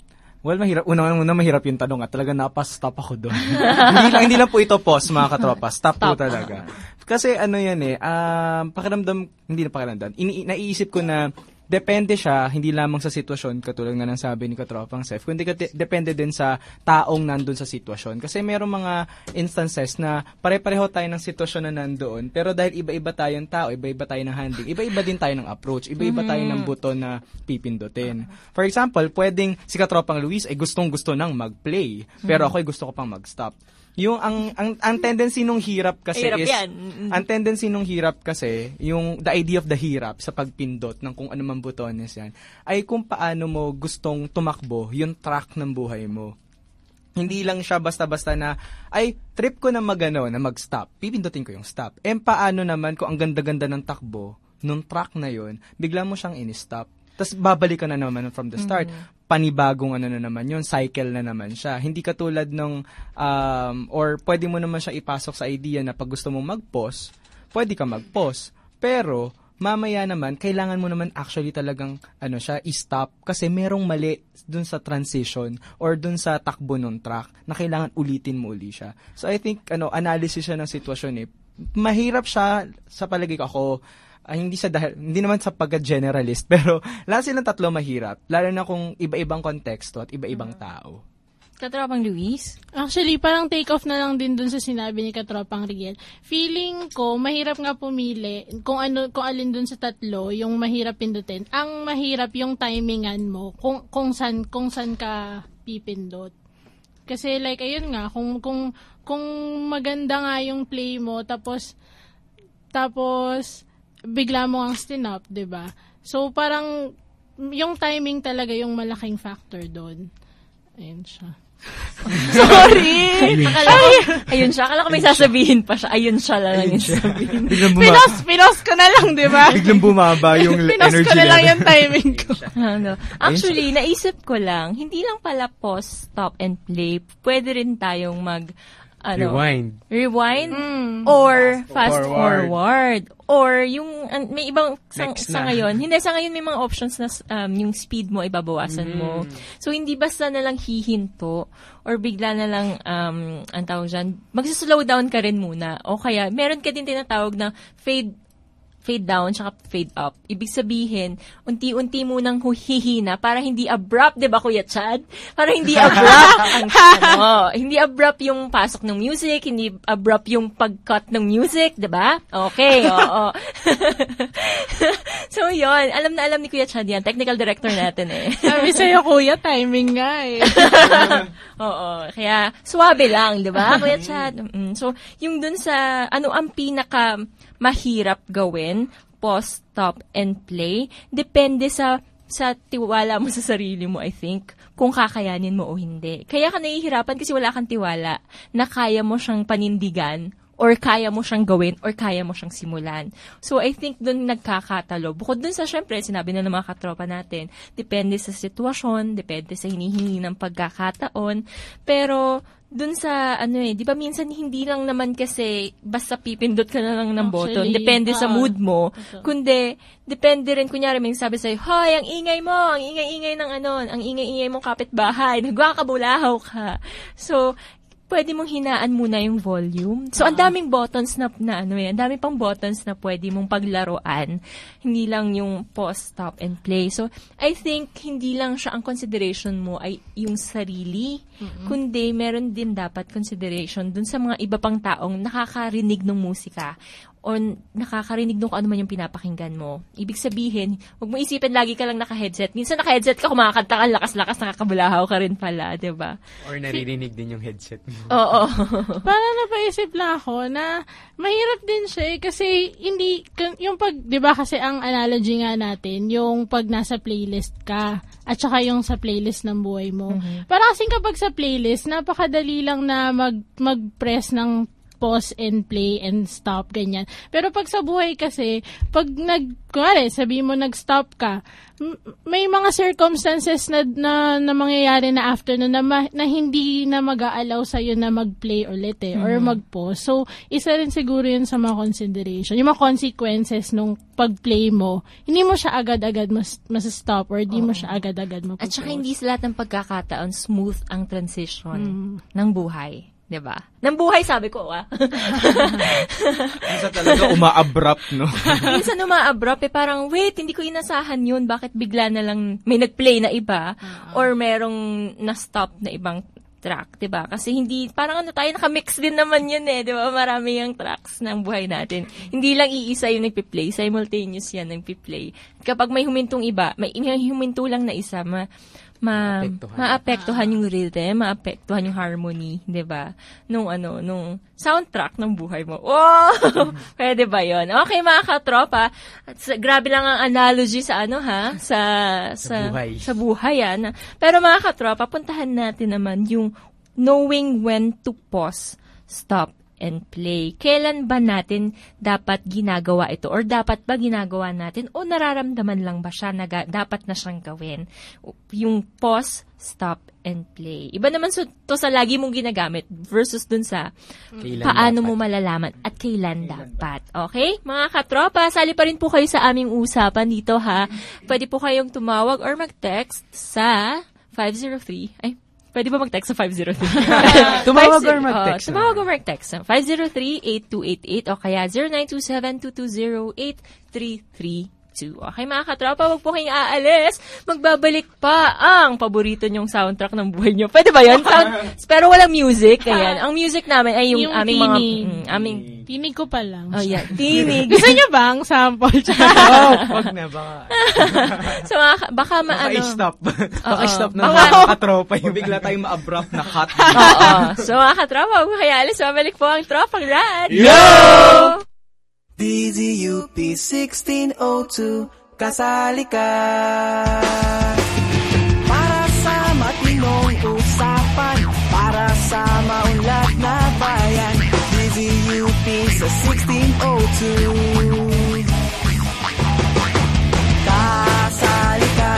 Speaker 7: Well, mahirap. Una-una mahirap yung tanong at talaga napastop ako doon. hindi lang hindi lang po ito pause, mga katropa. Stop, Stop po talaga. Kasi ano yan eh, um, pakiramdam, hindi na pakiramdam, ini- naiisip ko na depende siya, hindi lamang sa sitwasyon, katulad nga ng sabi ni Katropang Seth, kundi kat- depende din sa taong nandun sa sitwasyon. Kasi mayroong mga instances na pare-pareho tayo ng sitwasyon na nandoon, pero dahil iba-iba tayong tao, iba-iba tayo ng handling, iba-iba din tayo ng approach, iba-iba tayo ng buto na pipindutin. For example, pwedeng si Katropang Luis ay gustong-gusto nang mag-play, pero ako ay gusto ko pang mag-stop. Yung ang ang ang tendency nung hirap kasi
Speaker 6: hirap
Speaker 7: is
Speaker 6: yan.
Speaker 7: ang tendency nung hirap kasi yung the idea of the hirap sa pagpindot ng kung ano man butones yan ay kung paano mo gustong tumakbo yung track ng buhay mo. Hindi lang siya basta-basta na ay trip ko na magano na mag-stop. Pipindutin ko yung stop. Eh paano naman kung ang ganda-ganda ng takbo nung track na yun, bigla mo siyang in-stop. Tapos babalik ka na naman from the start. Mm-hmm. Panibagong ano na naman yun, cycle na naman siya. Hindi katulad ng, um, or pwede mo naman siya ipasok sa idea na pag gusto mong mag-pause, pwede ka mag-pause. Pero, mamaya naman, kailangan mo naman actually talagang, ano siya, i-stop. Kasi merong mali dun sa transition or dun sa takbo ng track na kailangan ulitin mo uli siya. So, I think, ano, analysis siya ng sitwasyon eh. Mahirap siya, sa palagay ko ako, Ay, hindi sa dahil, hindi naman sa pagka-generalist, pero lahat silang tatlo mahirap, lalo na kung iba-ibang konteksto at iba-ibang tao.
Speaker 6: Katropang Luis?
Speaker 8: Actually, parang take off na lang din dun sa sinabi ni Katropang Riel. Feeling ko, mahirap nga pumili kung ano kung alin dun sa tatlo, yung mahirap pindutin. Ang mahirap yung timingan mo, kung kung san kung san ka pipindot. Kasi like ayun nga, kung kung kung maganda nga yung play mo, tapos tapos bigla mo ang stinop, 'di ba? So parang yung timing talaga yung malaking factor doon. Ayun siya.
Speaker 6: Sorry! Akala ko, ayun siya. Akala ko may sasabihin pa siya. Ayun siya lang yung sasabihin.
Speaker 8: Pinos, pinos ko na lang, di ba?
Speaker 7: Biglang bumaba yung energy level.
Speaker 8: Pinos ko na lang yung timing ko.
Speaker 6: Ano. Actually, naisip ko lang, hindi lang pala pause, stop, and play. Pwede rin tayong mag, ano,
Speaker 9: rewind.
Speaker 6: Rewind?
Speaker 8: Mm.
Speaker 6: Or fast
Speaker 9: forward.
Speaker 6: forward. Or yung, uh, may ibang, sa, sa
Speaker 9: na.
Speaker 6: ngayon, hindi, sa ngayon may mga options na um, yung speed mo, ibabawasan mm. mo. So, hindi basta na lang hihinto or bigla na lang, um, ang tawag dyan, magsaslow down ka rin muna. O kaya, meron ka din tinatawag na fade fade down tsaka fade up. Ibig sabihin, unti-unti mo nang hihina para hindi abrupt, 'di ba Kuya Chad? Para hindi abrupt ang ano, hindi abrupt yung pasok ng music, hindi abrupt yung pag-cut ng music, 'di ba? Okay, oo. So, 'yon, alam na alam ni Kuya Chad yan, technical director natin eh.
Speaker 8: Sabi sa'yo, Kuya, timing nga eh.
Speaker 6: Oo, kaya suwabe lang, 'di ba, Kuya Chad? Mm, so, yung dun sa ano ang pinaka mahirap gawin, pause, stop, and play, depende sa sa tiwala mo sa sarili mo, I think, kung kakayanin mo o hindi. Kaya ka nahihirapan kasi wala kang tiwala na kaya mo siyang panindigan or kaya mo siyang gawin or kaya mo siyang simulan. So, I think dun nagkakatalo. Bukod dun sa, syempre, sinabi na ng mga katropa natin, depende sa sitwasyon, depende sa hinihingi ng pagkakataon, pero dun sa, ano eh, di ba minsan hindi lang naman kasi basta pipindot ka na lang ng button. Depende uh, sa mood mo. Ito. Kundi, depende rin, kunyari may sabi sa'yo, hoy, ang ingay mo, ang ingay-ingay ng ano, ang ingay-ingay mong kapitbahay, nagwakabulahaw ka. So, pwede mong hinaan muna yung volume. So, ang daming buttons na, na ano eh, ang daming pang buttons na pwede mong paglaruan. Hindi lang yung pause, stop, and play. So, I think, hindi lang siya ang consideration mo ay yung sarili, mm-hmm. kundi meron din dapat consideration dun sa mga iba pang taong nakakarinig ng musika o nakakarinig nung ano man yung pinapakinggan mo. Ibig sabihin, huwag mo isipin lagi ka lang naka-headset. Minsan naka-headset ka, kumakanta ka, lakas-lakas, nakakabulahaw ka rin pala, diba?
Speaker 9: Or naririnig din yung headset mo.
Speaker 6: Oo.
Speaker 8: Parang napaisip lang ako na mahirap din siya eh, kasi hindi, yung pag, diba kasi ang analogy nga natin, yung pag nasa playlist ka, at saka yung sa playlist ng buhay mo. Mm-hmm. Parang kasing kapag sa playlist, napakadali lang na mag, mag-press ng pause and play and stop, ganyan. Pero pag sa buhay kasi, pag nag, kunwari, sabi mo nag-stop ka, m- may mga circumstances na, na, na mangyayari na after na, na, ma- na hindi na mag-a-allow sa'yo na mag-play ulit eh, or
Speaker 6: Mhm.
Speaker 8: mag-pause. So, isa rin siguro yun sa mga consideration. Yung mga consequences nung pag-play mo, hindi mo siya agad-agad mas, mas-stop or hindi mo siya agad-agad mapupause.
Speaker 6: At saka hindi sa lahat ng pagkakataon smooth ang transition
Speaker 8: Mm.
Speaker 6: ng buhay. Diba? Ng buhay, sabi ko, ah.
Speaker 7: Minsan talaga uma-abrupt, no?
Speaker 6: Minsan uma-abrupt, eh, parang, wait, hindi ko inasahan yun. Bakit bigla na lang may nag-play na iba? Uh-huh. Or merong na-stop na ibang track, diba? Kasi hindi, parang ano tayo, nakamix din naman yun eh, diba? Marami yung tracks ng buhay natin. Hindi lang iisa yung nagpi-play, simultaneous yan nagpi-play. Kapag may humintong iba, may, may huminto lang na isa, ma, ma, maapektuhan yung rhythm, maapektuhan yung harmony, diba? Nung ano, nung soundtrack ng buhay mo. Wow! Pwede ba yun? Okay, mga katropa, at sa, grabe lang ang analogy sa ano ha, sa, sa,
Speaker 9: Sa buhay.
Speaker 6: sa buhay yan. Pero mga katropa, puntahan natin naman yung knowing when to pause, stop, and play. Kailan ba natin dapat ginagawa ito? Or dapat ba ginagawa natin? O nararamdaman lang ba siya na ga- dapat na siyang gawin? Yung pause, stop, and play. Iba naman so, to sa lagi mong ginagamit versus dun sa
Speaker 9: Kailan
Speaker 6: paano
Speaker 9: dapat.
Speaker 6: mo malalaman at kailan, kailan dapat. Okay? Mga katropa, sali pa rin po kayo sa aming usapan dito ha. Pwede po kayong tumawag or mag-text sa five zero three. Ay, pwede ba mag-text sa five zero three?
Speaker 9: Tumawag or mag-text.
Speaker 6: Uh, tumawag or mag-text sa five zero three, eight two eight eight o kaya zero nine two seven, two two zero, eight three three two. Okay mga katropa, wag po kayong aalis. Magbabalik pa ang paborito nyong soundtrack ng buhay nyo. Pwede ba yun? Sound, pero walang music. Ayan. Ang music namin ay yung,
Speaker 8: Yung
Speaker 6: aming
Speaker 8: tinig.
Speaker 6: mga... Mm, aming
Speaker 8: Tinig ko pa lang.
Speaker 6: Oh, yeah. Tinig.
Speaker 8: Gusto niyo ba ang sample?
Speaker 9: Oh, wag na, baka.
Speaker 6: So, baka, baka ma,
Speaker 7: Baka
Speaker 6: ano.
Speaker 7: i-stop.
Speaker 6: Oo.
Speaker 7: Baka i-stop na
Speaker 6: Baka-
Speaker 7: mga katropa. Yung bigla tayong ma-abrupt na cut.
Speaker 6: Oo. So, mga katropa, huwag mo kaya alis. Mabalik po ang Tropang Rad.
Speaker 1: Yo! D Z U P sixteen oh two, kasali ka. Para sa matinong usapan, para sa maunlad na bayan, D Z U P sa sixteen oh two. Kasali ka.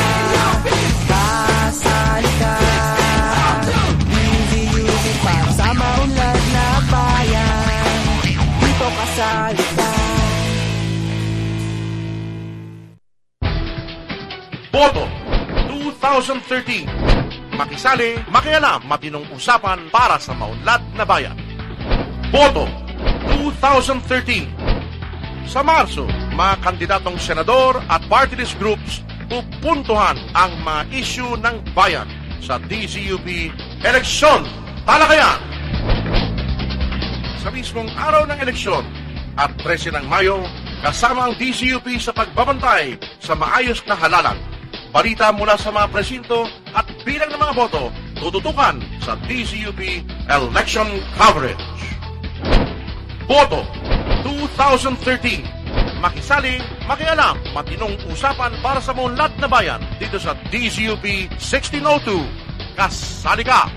Speaker 1: Kasali ka. D Z U P para sa maunlad na bayan, dito kasali ka.
Speaker 14: Boto twenty thirteen. Makisali, makialam, matinong usapan para sa maunlad na bayan. Boto twenty thirteen. Sa Marso, mga kandidatong senador at party list groups pupuntuhan ang mga issue ng bayan sa D Z U P Eleksyon Talakayan. Sa mismong araw ng eleksyon at trese ng Mayo, kasama ang D Z U P sa pagbabantay sa maayos na halalan. Balita mula sa mga presinto at bilang ng mga boto, tututukan sa D Z U P Election Coverage. Boto twenty thirteen. Makisali, makialam, matinong usapan para sa maunlad na bayan dito sa D Z U P sixteen oh two. Kasali ka!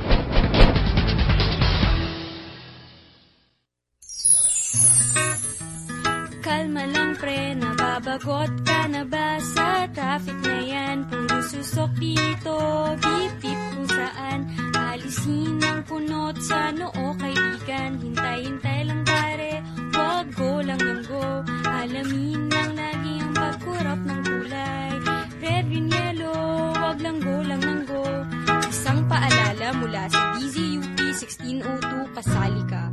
Speaker 15: Kalma lang pre, nababagot ka na ba sa traffic na yan? Puro susok dito, bip-bip kung saan. Alisin ang punot sa noo kaibigan. Hintay-hintay lang pare, wag go lang ng go. Alamin lang lagi ang pagkurap ng kulay. Red, green, yellow, wag lang go lang ng go. Isang paalala mula sa D Z U P sixteen oh two, kasali ka.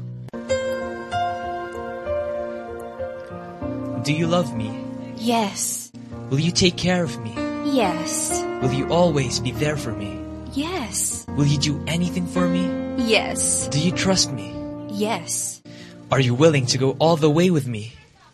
Speaker 16: Do you love me?
Speaker 15: Yes.
Speaker 16: Will you take care of me?
Speaker 15: Yes.
Speaker 16: Will you always be there for me?
Speaker 15: Yes.
Speaker 16: Will you do anything for me?
Speaker 15: Yes.
Speaker 16: Do you trust me?
Speaker 15: Yes.
Speaker 16: Are you willing to go all the way with me?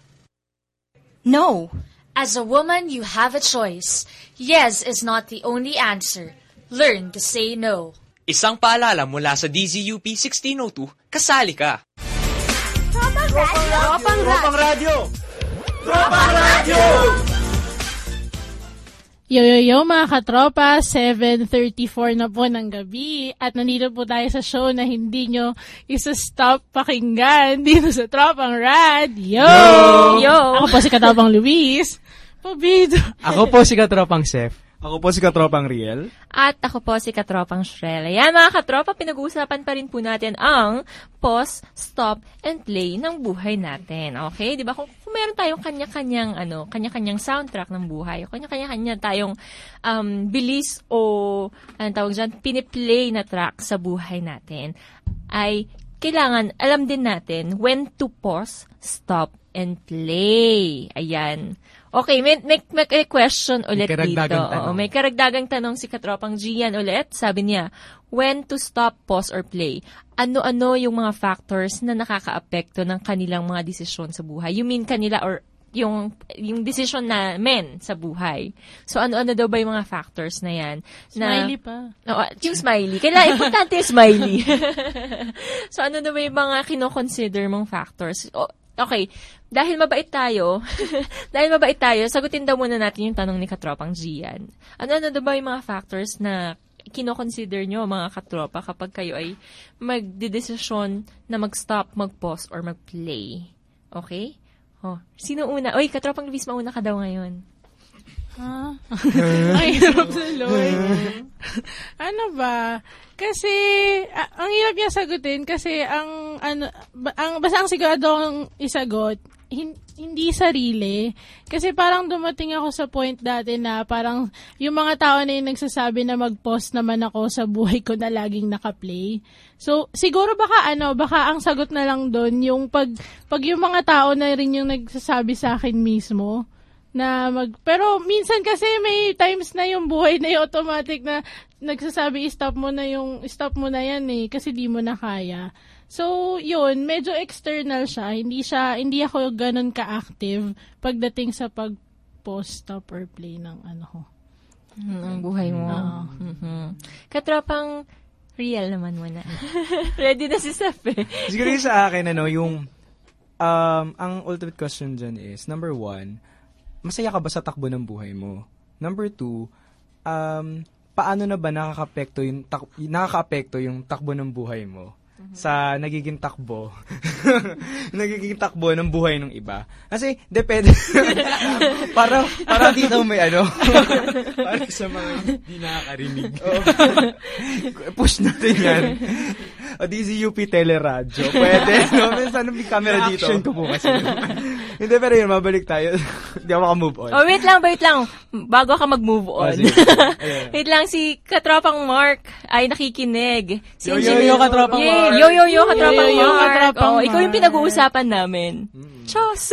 Speaker 17: No. As a woman, you have a choice. Yes is not the only answer. Learn to say no.
Speaker 12: Isang paalala mula sa D Z U P sixteen oh two, kasali ka.
Speaker 1: Tropang Radio! Tropang Radio!
Speaker 14: Tropang Radio!
Speaker 8: Yo, yo, yo, mga katropa, seven thirty-four na po ng gabi at nandito po tayo sa show na hindi nyo isa-stop pakinggan dito sa Tropang Rad. Yo!
Speaker 6: Yo! Yo!
Speaker 8: Ako po si Katropang Luis. Pabido.
Speaker 9: Ako po si Katropang Seth.
Speaker 7: Ako po si Katropang Riel.
Speaker 6: At ako po si Katropang Shrel. Ayan mga katropa, pinag-uusapan pa rin po natin ang pause, stop, and play ng buhay natin. Okay? Di ba? Kung, kung meron tayong kanya-kanyang, ano, kanya-kanyang soundtrack ng buhay, o kanya-kanya tayong um, bilis o, anong tawag dyan, piniplay na track sa buhay natin, ay kailangan alam din natin when to pause, stop, and play. Ayan. Okay, may, may, may question ulit
Speaker 9: may
Speaker 6: dito.
Speaker 9: Tanong.
Speaker 6: Oo, may karagdagang tanong si Katropang Gian ulit. Sabi niya, when to stop, pause, or play? Ano-ano yung mga factors na nakakaapekto ng kanilang mga desisyon sa buhay? You mean kanila or yung yung desisyon na men sa buhay? So, ano-ano daw ba yung mga factors na yan? Na,
Speaker 8: smiley pa.
Speaker 6: Oo, yung smiley. Kailangan, importante yung smiley. So, ano daw ba yung mga kinoconsider mong factors? O, okay, dahil mabait tayo, dahil mabait tayo, sagutin daw muna natin yung tanong ni Katropang Gian. Ano-ano daw ba yung mga factors na kino-consider nyo, mga katropa, kapag kayo ay magdedesisyon na mag-stop, mag-pause, or mag-play? Okay? Oh, sino una? Oy, Katropang Luis, mauna ka daw ngayon.
Speaker 8: Ha? Ay, hirap sa Lloyd. Ano ba? Kasi, a- ang hirap niya sagutin kasi ang, ano, ba, ang, basta ang sigurado ang isagot, hin- hindi sarili. Kasi parang dumating ako sa point dati na parang yung mga tao na yung nagsasabi na mag-pause naman ako sa buhay ko na laging naka-play. So, siguro baka ano, baka ang sagot na lang doon yung pag, pag yung mga tao na rin yung nagsasabi sa akin mismo, na mag pero minsan kasi may times na yung buhay na yung automatic na nagsasabi stop mo na yung stop mo na yan eh kasi di mo na kaya. So yun, medyo external siya, hindi siya hindi ako ganoon ka-active pagdating sa pag pause, stop or play ng ano ko.
Speaker 6: Hmm, ang buhay mo.
Speaker 8: Uh,
Speaker 6: mm-hmm. Katropang Riel naman muna. Ready na si Seth eh.
Speaker 7: Siguro yung sa akin ano, yung um, ang ultimate question dyan is number one, masaya ka ba sa takbo ng buhay mo? Number two, um, paano na ba nakaka-apekto yung, tak- nakaka-apekto yung takbo ng buhay mo mm-hmm. sa nagiging takbo? nagiging takbo ng buhay ng iba. Kasi, depende. para, para dito may ano. para sa mga hindi nakakarinig. Oh. Push natin yan. O D Z U P Teleradyo. Pwede. No? Minsan may camera dito. Action ko po kasi. Hindi, pero yun, mabalik tayo. Hindi ako maka-move on.
Speaker 6: Oh, wait lang, wait lang. Bago ka mag-move on.
Speaker 7: Oh,
Speaker 6: wait lang, si Katropang Mark ay nakikinig. Si
Speaker 7: yo, yo, yo, Katropang
Speaker 6: yeah,
Speaker 7: Mark.
Speaker 6: Yo, yo, yo, Katropang
Speaker 8: yo, yo,
Speaker 6: Mark.
Speaker 8: Katropang
Speaker 6: Oh,
Speaker 8: Mark.
Speaker 6: ikaw yung pinag-uusapan namin. Mm. Chos!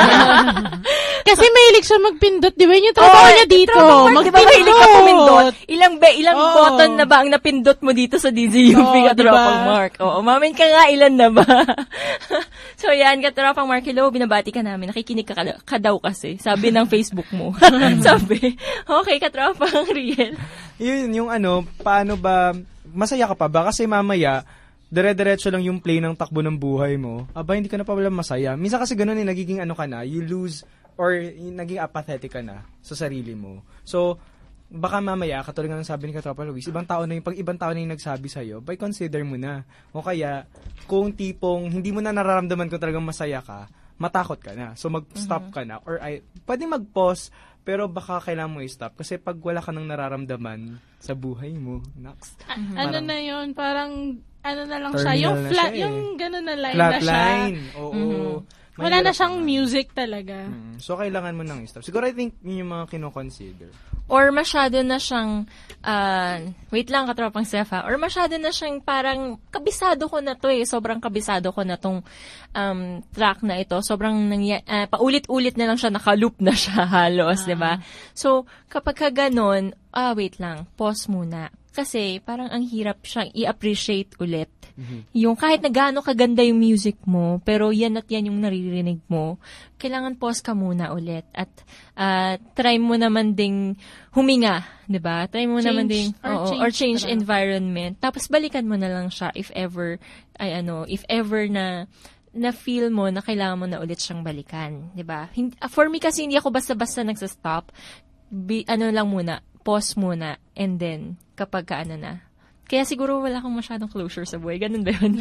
Speaker 8: Kasi mahilig siya magpindot. Di ba yun yung trabaho
Speaker 6: oh,
Speaker 8: niya dito?
Speaker 6: Magpindot. Di ba mahilig ka pumindot? Ilang, be, ilang
Speaker 8: oh.
Speaker 6: button na ba ang napindot mo dito sa D Z U P, oh, Katropang diba? Mark? Oo, umamin ka nga, ilan na ba? So yan, Katropang Mark, hello, binabati ka namin. Nakikinig ka, ka, ka daw kasi. Sabi ng Facebook mo. Sabi. Okay, Katropang Riel.
Speaker 7: Yun, yung ano, paano ba, masaya ka pa ba? Kasi mamaya, dire-diretso lang yung play ng takbo ng buhay mo. Aba, hindi ka na pa wala masaya. Minsan kasi ganun eh, nagiging ano ka na, you lose, or naging apathetic ka na sa sarili mo. So, baka mamaya, katulad nga ng sabi ni Katropa Luis, ibang tao na yung, pag ibang tao na yung nagsabi sa'yo, by consider mo na. O kaya, kung tipong hindi mo na nararamdaman kung talagang masaya ka, matakot ka na. So, mag-stop mm-hmm. ka na. Or, ay, pwede mag-pause, pero baka kailangan mo i-stop. Kasi pag wala ka nang nararamdaman sa buhay mo, next.
Speaker 8: Mm-hmm. Ano na yun, parang, ano na lang
Speaker 7: Terminal
Speaker 8: siya, yung
Speaker 7: na
Speaker 8: flat,
Speaker 7: siya, eh.
Speaker 8: yung gano'n na line
Speaker 7: flat
Speaker 8: na siya.
Speaker 7: line, oo.
Speaker 8: Mm-hmm. Wala na siyang music talaga.
Speaker 7: Mm. So, kailangan mo nang i-stop. Siguro, I think, yun yung mga kino-consider.
Speaker 6: Or masyado na siyang, uh, wait lang, Katropang Sefa, or masyado na siyang parang, kabisado ko na to eh, sobrang kabisado ko na tong um, track na ito. Sobrang, nangya- uh, paulit-ulit na lang siya, nakaloop na siya halos, ah. di ba? So, kapag ka ganon, ah, wait lang, pause muna. Kasi, parang ang hirap siyang i-appreciate ulit. Mm-hmm. Yung kahit na gaano kaganda yung music mo, pero yan at yan yung naririnig mo, kailangan pause ka muna ulit. At uh, try mo naman ding huminga, di ba? Try mo
Speaker 8: change,
Speaker 6: naman ding,
Speaker 8: or
Speaker 6: oo,
Speaker 8: change,
Speaker 6: or change
Speaker 8: para.
Speaker 6: environment. Tapos balikan mo na lang siya if ever, ay ano, if ever na, na feel mo na kailangan mo na ulit siyang balikan, di ba? For me kasi hindi ako basta-basta nagsa-stop. bi, ano lang muna, pause muna, and then, kapag ka, ano na, kaya siguro wala akong masyadong closure sa buhay. Ganun ba yun?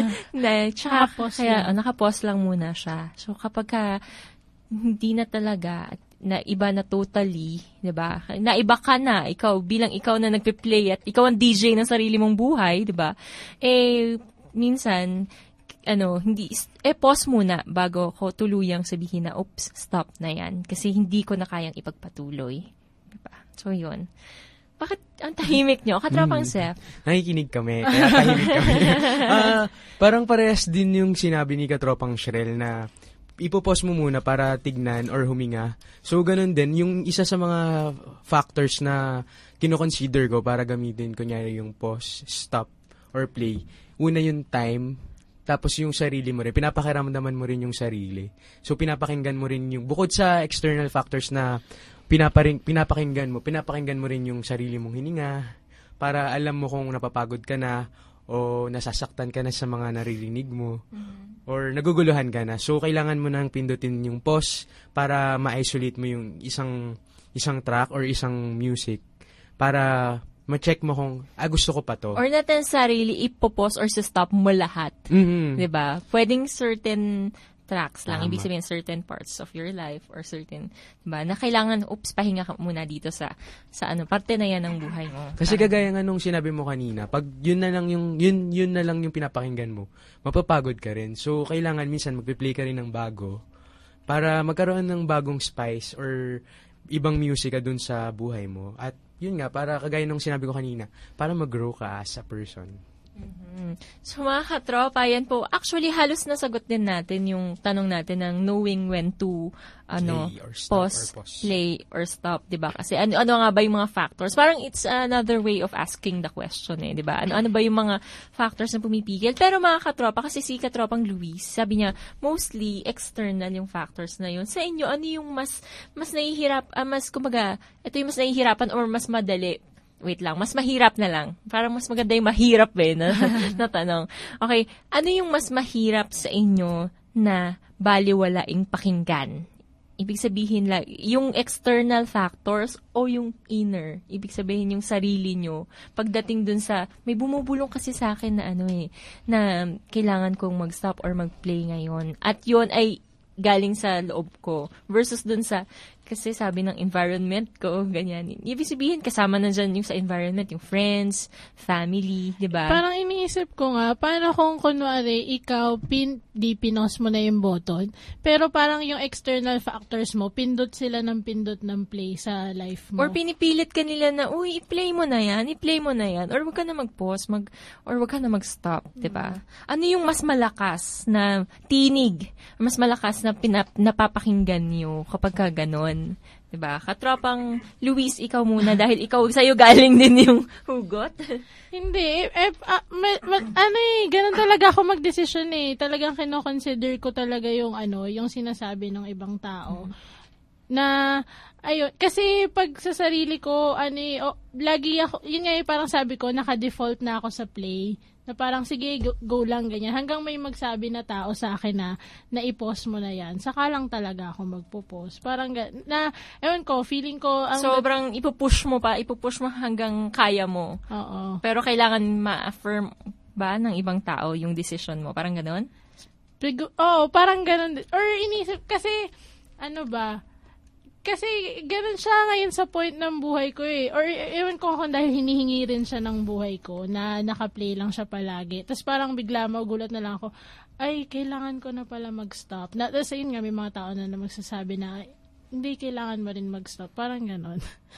Speaker 6: na, tsaka,
Speaker 8: Nakapause
Speaker 6: kaya,
Speaker 8: lang.
Speaker 6: oh, nakapause lang muna siya. So, kapag ka, hindi na talaga, na iba na totally, di ba? Na iba ka na, ikaw, bilang ikaw na nagpe-play at ikaw ang D J ng sarili mong buhay, di ba? Eh, minsan, ano, hindi, eh, pause muna bago ko tuluyang sabihin na, oops, stop na yan. Kasi hindi ko na kayang ipagpatuloy. Di ba? So, yun. Bakit ang tahimik nyo? Katropang
Speaker 9: Hmm.
Speaker 6: Seth.
Speaker 9: Nakikinig kami, kaya tahimik kami. Ah, parang parehas din yung sinabi ni Katropang Shrel na ipopause mo muna para tignan or huminga. So, ganun din. Yung isa sa mga factors na kinoconsider ko para gamitin, kunyari yung pause, stop, or play. Una yung time, tapos yung sarili mo rin. Pinapakiramdaman mo rin yung sarili. So, pinapakinggan mo rin yung, bukod sa external factors na pinaparing, pinapakinggan mo, pinapakinggan mo rin yung sarili mong hininga para alam mo kung napapagod ka na o nasasaktan ka na sa mga naririnig mo mm-hmm. or naguguluhan ka na. So, kailangan mo nang pindutin yung pause para ma-isolate mo yung isang isang track or isang music para ma-check mo kung, ah, gusto ko pa to.
Speaker 6: Or natin sarili, ipopause or stop mo lahat.
Speaker 9: Mm-hmm.
Speaker 6: Diba? Pwedeng certain tracks lang.
Speaker 9: Tama.
Speaker 6: Ibig sabihin, certain parts of your life or certain, diba, na kailangan, oops, pahinga ka muna dito sa, sa ano, parte na yan ng buhay mo.
Speaker 9: Kasi kagaya nga nung sinabi mo kanina, pag yun na lang yung, yun, yun na lang yung pinapakinggan mo, mapapagod ka rin. So, kailangan minsan magpi-play ka rin ng bago para magkaroon ng bagong spice or ibang music dun sa buhay mo. At yun nga, para kagaya nung sinabi ko kanina, para mag-grow ka as a person.
Speaker 6: Mm-hmm. So mga katropa, yan po. Actually, halos nasagot din natin yung tanong natin ng knowing when to ano,
Speaker 9: play or stop
Speaker 6: pause,
Speaker 9: or pause.
Speaker 6: play or stop, diba? Kasi ano, ano nga ba yung mga factors? Parang it's another way of asking the question eh, diba? Ano, ano ba yung mga factors na pumipigil? Pero mga katropa, kasi si katropang Luis, sabi niya, mostly external yung factors na yun. Sa inyo, ano yung mas, mas nahihirap, ah, mas, kumaga, ito yung mas nahihirapan or mas madali? Wait lang, mas mahirap na lang. Parang mas maganda yung mahirap eh, na, na tanong. Okay, ano yung mas mahirap sa inyo na baliwalaing pakinggan? Ibig sabihin lang, yung external factors o yung inner? Ibig sabihin yung sarili nyo. Pagdating dun sa, may bumubulong kasi sa akin na ano eh, na kailangan kong mag-stop or mag-play ngayon. At yun ay galing sa loob ko versus dun sa, kasi sabi ng environment ko, ganyan. Ibig sabihin, kasama na dyan yung sa environment, yung friends, family, di ba?
Speaker 8: Parang iniisip ko nga, paano kung kunwari, ikaw, pin, di pinos mo na yung button, pero parang yung external factors mo, pindot sila ng pindot ng play sa life mo.
Speaker 6: Or pinipilit ka nila na, uy, i-play mo na yan, i-play mo na yan, or wag ka na mag-pause, mag, or wag ka na mag-stop, di ba? Mm. Ano yung mas malakas na tinig, mas malakas na pinap, napapakinggan nyo kapag ka ganon? Diba? Katropang Luis, ikaw muna dahil ikaw sa'yo galing din yung hugot.
Speaker 8: Hindi. Eh, ah, ma, ma, ano eh, ganun talaga ako mag-decision eh. Talagang kino-consider ko talaga yung ano, yung sinasabi ng ibang tao. Hmm. Na, ayun, kasi pag sa sarili ko, ano eh, oh, lagi ako, yun nga eh, parang sabi ko, naka-default na ako sa play. Na parang, sige, go, go lang, ganyan. Hanggang may magsabi na tao sa akin na, na i-pause mo na yan. Saka lang talaga ako magpo-pause. Parang, na, ewan ko, feeling ko, ang
Speaker 6: sobrang ipupush mo pa, ipupush mo hanggang kaya mo.
Speaker 8: Oo.
Speaker 6: Pero kailangan ma-affirm ba ng ibang tao yung decision mo? Parang ganon?
Speaker 8: Oo, oh, parang ganon. Or inisip, kasi, ano ba, kasi ganun siya ngayon sa point ng buhay ko eh. Or ewan ko kung dahil hinihingi rin siya ng buhay ko na naka-play lang siya palagi. Tapos parang bigla magulat na lang ako, ay, kailangan ko na pala mag-stop. Na, tapos yun nga, may mga tao na, na magsasabi na, hindi, kailangan mo rin mag-stop. Parang ganon.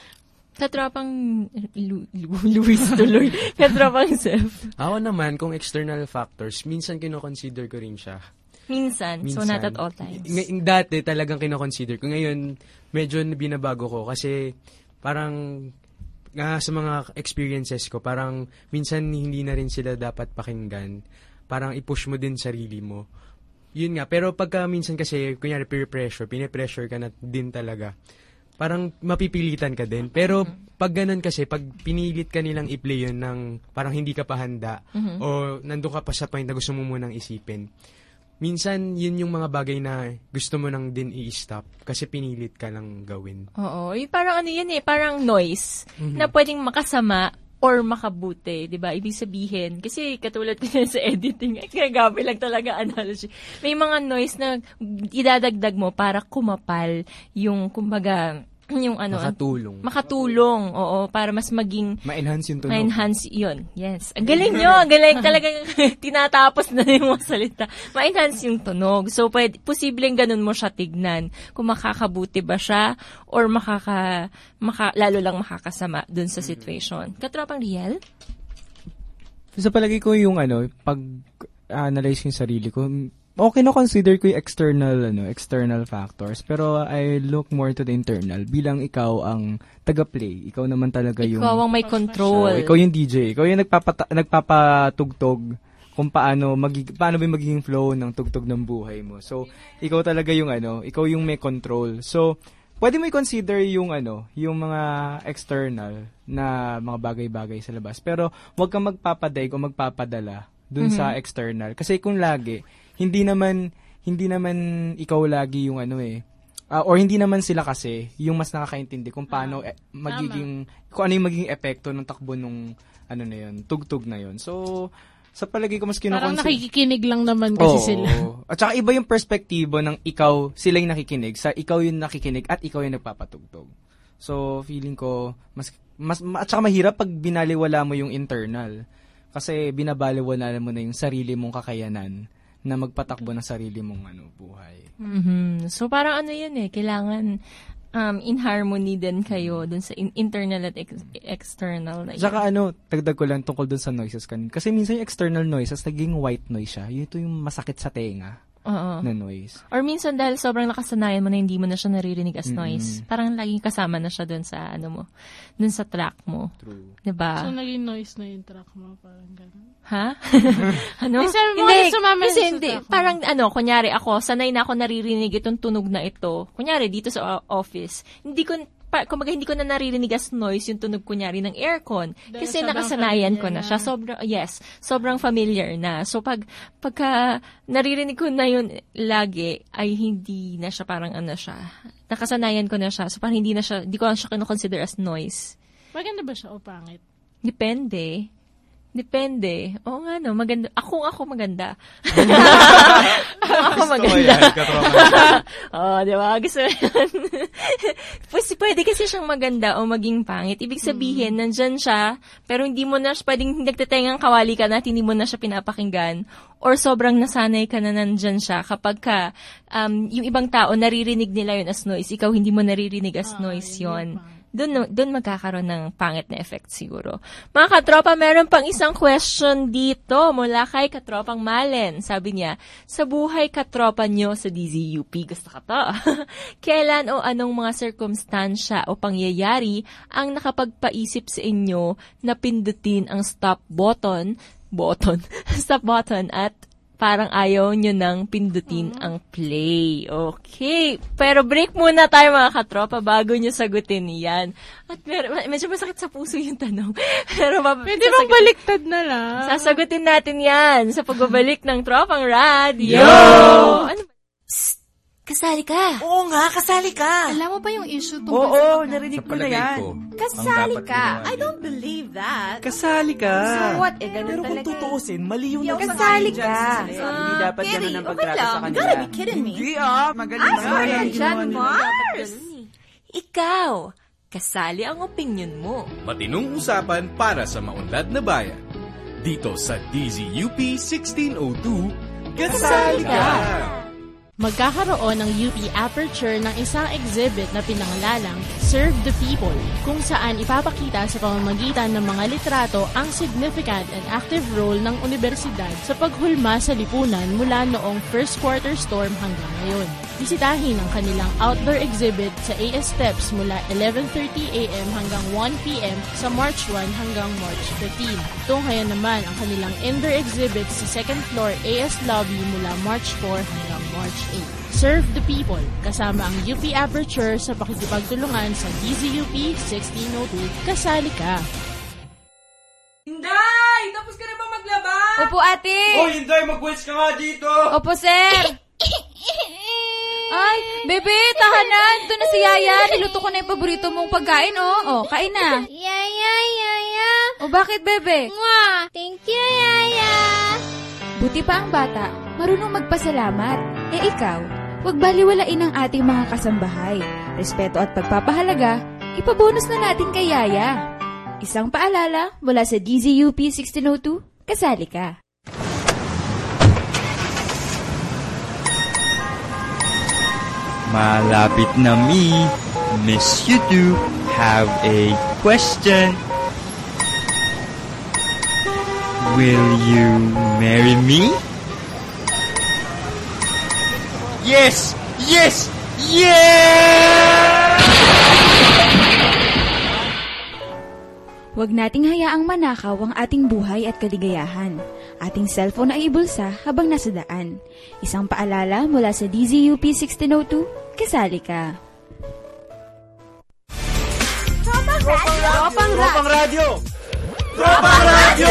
Speaker 6: Katropang Lu- Lu- Luis tuloy. Katropang Seth.
Speaker 9: Ako naman, kung external factors, minsan kino-consider ko rin siya.
Speaker 6: Minsan,
Speaker 9: Minsan,
Speaker 6: so not at all times.
Speaker 9: Ng, dati talagang kino-consider ko. Ngayon, medyo binabago ko kasi parang nga sa mga experiences ko, parang minsan hindi na rin sila dapat pakinggan. Parang i-push mo din sarili mo. Yun nga, pero pagka minsan kasi, kunyari peer pressure, pinipressure ka na din talaga. Parang mapipilitan ka din. Pero mm-hmm. pag ganun kasi, pag pinilit ka nilang i-play yun ng parang hindi ka pa handa mm-hmm. o nandun ka pa sa point na gusto mo munang isipin, minsan yun yung mga bagay na gusto mo nang din i-stop kasi pinilit ka lang gawin.
Speaker 6: Oo, yung parang ano yan eh, parang noise
Speaker 9: Mhm.
Speaker 6: na pwedeng makasama or makabuti, di ba? Ibig sabihin, kasi katulad ko yan sa editing, kaya gabi lang talaga analogy. May mga noise na idadagdag mo para kumapal yung, kumbaga, yung ano.
Speaker 9: Makatulong.
Speaker 6: Makatulong, oo, para mas maging
Speaker 9: Ma-enhance yung tunog.
Speaker 6: Ma-enhance yun, yes. Ang galing nyo, ang galing talagang tinatapos na yung mga salita. Ma-enhance yung tunog. So, pwede, posibleng ganun mo siya tignan. Kung makakabuti ba siya or makaka, maka, lalo lang makakasama dun sa situation. Katropang Riel?
Speaker 7: Sa palagi ko yung ano, pag analyze yung sarili ko, okay na consider ko yung external ano, external factors, pero I look more to the internal. Bilang ikaw ang taga-play, ikaw naman talaga yung
Speaker 6: Ikaw ang may control.
Speaker 7: So, ikaw yung D J, ikaw yung nagpapata- nagpapatugtog kung paano magig- paano ba yung magiging flow ng tugtog ng buhay mo. So, ikaw talaga yung ano, ikaw yung may control. So, pwede mo i-consider yung ano, yung mga external na mga bagay-bagay sa labas. Pero, huwag kang magpapadaig o magpapadala dun
Speaker 6: Mhm.
Speaker 7: sa external. Kasi kung lagi, hindi naman hindi naman ikaw lagi yung ano eh uh, or hindi naman sila kasi yung mas nakakaintindi kung paano eh, magiging kung ano yung magiging epekto ng takbo nung ano na yun, tugtog na yun. So sa palagi ko mas
Speaker 8: Parang
Speaker 7: kinoconsider.
Speaker 8: nakikinig lang naman kasi
Speaker 7: Oo.
Speaker 8: sila.
Speaker 7: At saka iba yung perspektibo ng ikaw, sila yung nakikinig, sa ikaw yung nakikinig at ikaw yung nagpapatugtog. So feeling ko mas mas at saka mahirap pag binaliwala mo yung internal. Kasi binabaliwala mo na yung sarili mong kakayanan na magpatakbo ng sarili mong ano buhay.
Speaker 6: Mhm. So parang ano yun eh, kailangan um, in harmony din kayo dun sa in- internal at ex- external na yun.
Speaker 7: Saka ano, tagdag ko lang tungkol dun sa noises kanina. Kasi minsan yung external noises, naging white noise siya. Yun ito yung masakit sa tenga
Speaker 6: Oo.
Speaker 7: na noise.
Speaker 6: Or minsan dahil sobrang nakasanayan mo na hindi mo na siya naririnig as
Speaker 7: Mm-mm.
Speaker 6: noise. Parang laging kasama na siya dun sa ano mo, dun sa track mo.
Speaker 7: True.
Speaker 6: Diba?
Speaker 8: So, naging noise na yung track mo, parang gano'n.
Speaker 6: Ha? ano?
Speaker 8: Kasi mo na sumama
Speaker 6: kasi
Speaker 8: sa
Speaker 6: hindi.
Speaker 8: track mo.
Speaker 6: Parang ano, kunyari ako, sanay na ako naririnig itong tunog na ito. Kunyari dito sa o- office. Hindi ko, pa, kumbaga hindi ko na naririnig as noise yung tunog kunyari ng aircon.
Speaker 8: Dahil
Speaker 6: Kasi
Speaker 8: sobrang
Speaker 6: nakasanayan ko
Speaker 8: familiar
Speaker 6: na
Speaker 8: na.
Speaker 6: siya. Sobrang, yes, sobrang familiar na. So pag, pagka naririnig ko na yun lagi, ay hindi na siya parang ano siya. Nakasanayan ko na siya. So parang hindi na siya, hindi ko na siya kinoconsider as noise.
Speaker 8: Maganda ba siya o pangit?
Speaker 6: Depende. Depende. Oo nga no, maganda. Ako, ako maganda. ako maganda. Oo, di ba? Gusto mo yan. Pwede, pwede kasi siyang maganda o maging pangit. Ibig sabihin, nandyan siya, pero hindi mo na, pwedeng nagtatengang kawali ka na at hindi mo na siya pinapakinggan. Or sobrang nasanay ka na nandyan siya kapag ka, um, yung ibang tao, naririnig nila yun as noise. Ikaw, hindi mo naririnig as noise yun. Doon, doon magkakaroon ng pangit na effect siguro. Mga katropa, meron pang isang question dito mula kay Katropang Malen. Sabi niya, sa buhay katropa nyo sa D Z U P, gusto ka to? Kailan o anong mga circumstansya o pangyayari ang nakapagpaisip sa inyo na pindutin ang stop button, button, stop button at parang ayaw nyo nang pindutin mm-hmm. ang play. Okay. Pero break muna tayo mga katropa bago nyo sagutin yan. At mer- medyo masakit sa puso yung tanong. Pero mab-
Speaker 8: Pwede bang baliktad na lang?
Speaker 6: Sasagutin natin yan sa pagbabalik ng Tropang Radio. Ano ba?
Speaker 11: Psst! Kasali ka. Oo nga, kasali ka.
Speaker 18: Alam mo ba yung issue tungkol
Speaker 11: Oo,
Speaker 18: sa...
Speaker 11: narinig ko na yan.
Speaker 18: Ko, kasali ka. I don't believe that.
Speaker 11: Kasali ka.
Speaker 18: So what? Eh, ganun
Speaker 11: Pero kung
Speaker 18: talaga.
Speaker 11: tutuusin, mali yung
Speaker 18: Yo,
Speaker 11: kasali
Speaker 18: kasali
Speaker 11: ka.
Speaker 18: ka.
Speaker 11: Hindi
Speaker 18: Ah,
Speaker 11: dapat
Speaker 18: Kitty,
Speaker 11: ganun ang
Speaker 18: okay
Speaker 11: pagtrato
Speaker 18: lang.
Speaker 11: sa
Speaker 18: You
Speaker 11: kanila.
Speaker 18: gotta be kidding me.
Speaker 11: Hindi ah, magaling
Speaker 18: Ah,
Speaker 11: na.
Speaker 18: sorry,
Speaker 11: Yan,
Speaker 18: Jan
Speaker 11: ginawa nila.
Speaker 18: Mars.
Speaker 6: Ikaw, kasali ang opinion mo.
Speaker 19: Matinong usapan para sa maunlad na bayan. Dito sa D Z U P sixteen oh two, kasali ka!
Speaker 8: Magkakaroon ng U P Aperture ng isang exhibit na pinangalalang Serve the People, kung saan ipapakita sa pamamagitan ng mga litrato ang significant and active role ng universidad sa paghulma sa lipunan mula noong first quarter storm hanggang ngayon. Bisitahin ang kanilang outdoor exhibit sa A S Steps mula eleven thirty a.m. hanggang one p.m. sa March first hanggang March fifteenth. Tunghayan naman ang kanilang indoor exhibit sa second floor A S Lobby mula March fourth hanggang March eighth. Serve the people, kasama ang U P Aperture sa pakikipagtulungan sa D Z U P sixteen oh two. Kasali ka!
Speaker 3: Inday! Tapos ka na ba maglaba?
Speaker 4: Opo, ate.
Speaker 7: Oh, Inday, mag-quiz ka nga dito.
Speaker 4: Opo, sir. Ay, bebe, tahanan. Doon na si Yaya. Niluto ko na yung paborito mong pagkain, oh. Oh, kain na.
Speaker 10: Yaya, Yaya.
Speaker 4: O, bakit, bebe?
Speaker 10: Mwah! Thank you, Yaya.
Speaker 20: Buti pa ang bata, marunong magpasalamat. Eh ikaw, huwag baliwalain ang ating mga kasambahay. Respeto at pagpapahalaga, ipabonus na natin kay Yaya. Isang paalala mula sa D Z U P sixteen oh two, kasali ka.
Speaker 5: Malapit na me. Miss you do have a question. Will you marry me? Yes! Yes! Yeah!
Speaker 20: Huwag nating hayaang manakaw ang ating buhay at kaligayahan. Ating cellphone ay ibulsa habang nasa daan. Isang paalala mula sa D Z U P sixteen oh two, kasali ka.
Speaker 1: Tropang radyo!
Speaker 7: Tropang radyo!
Speaker 1: Tropang radyo!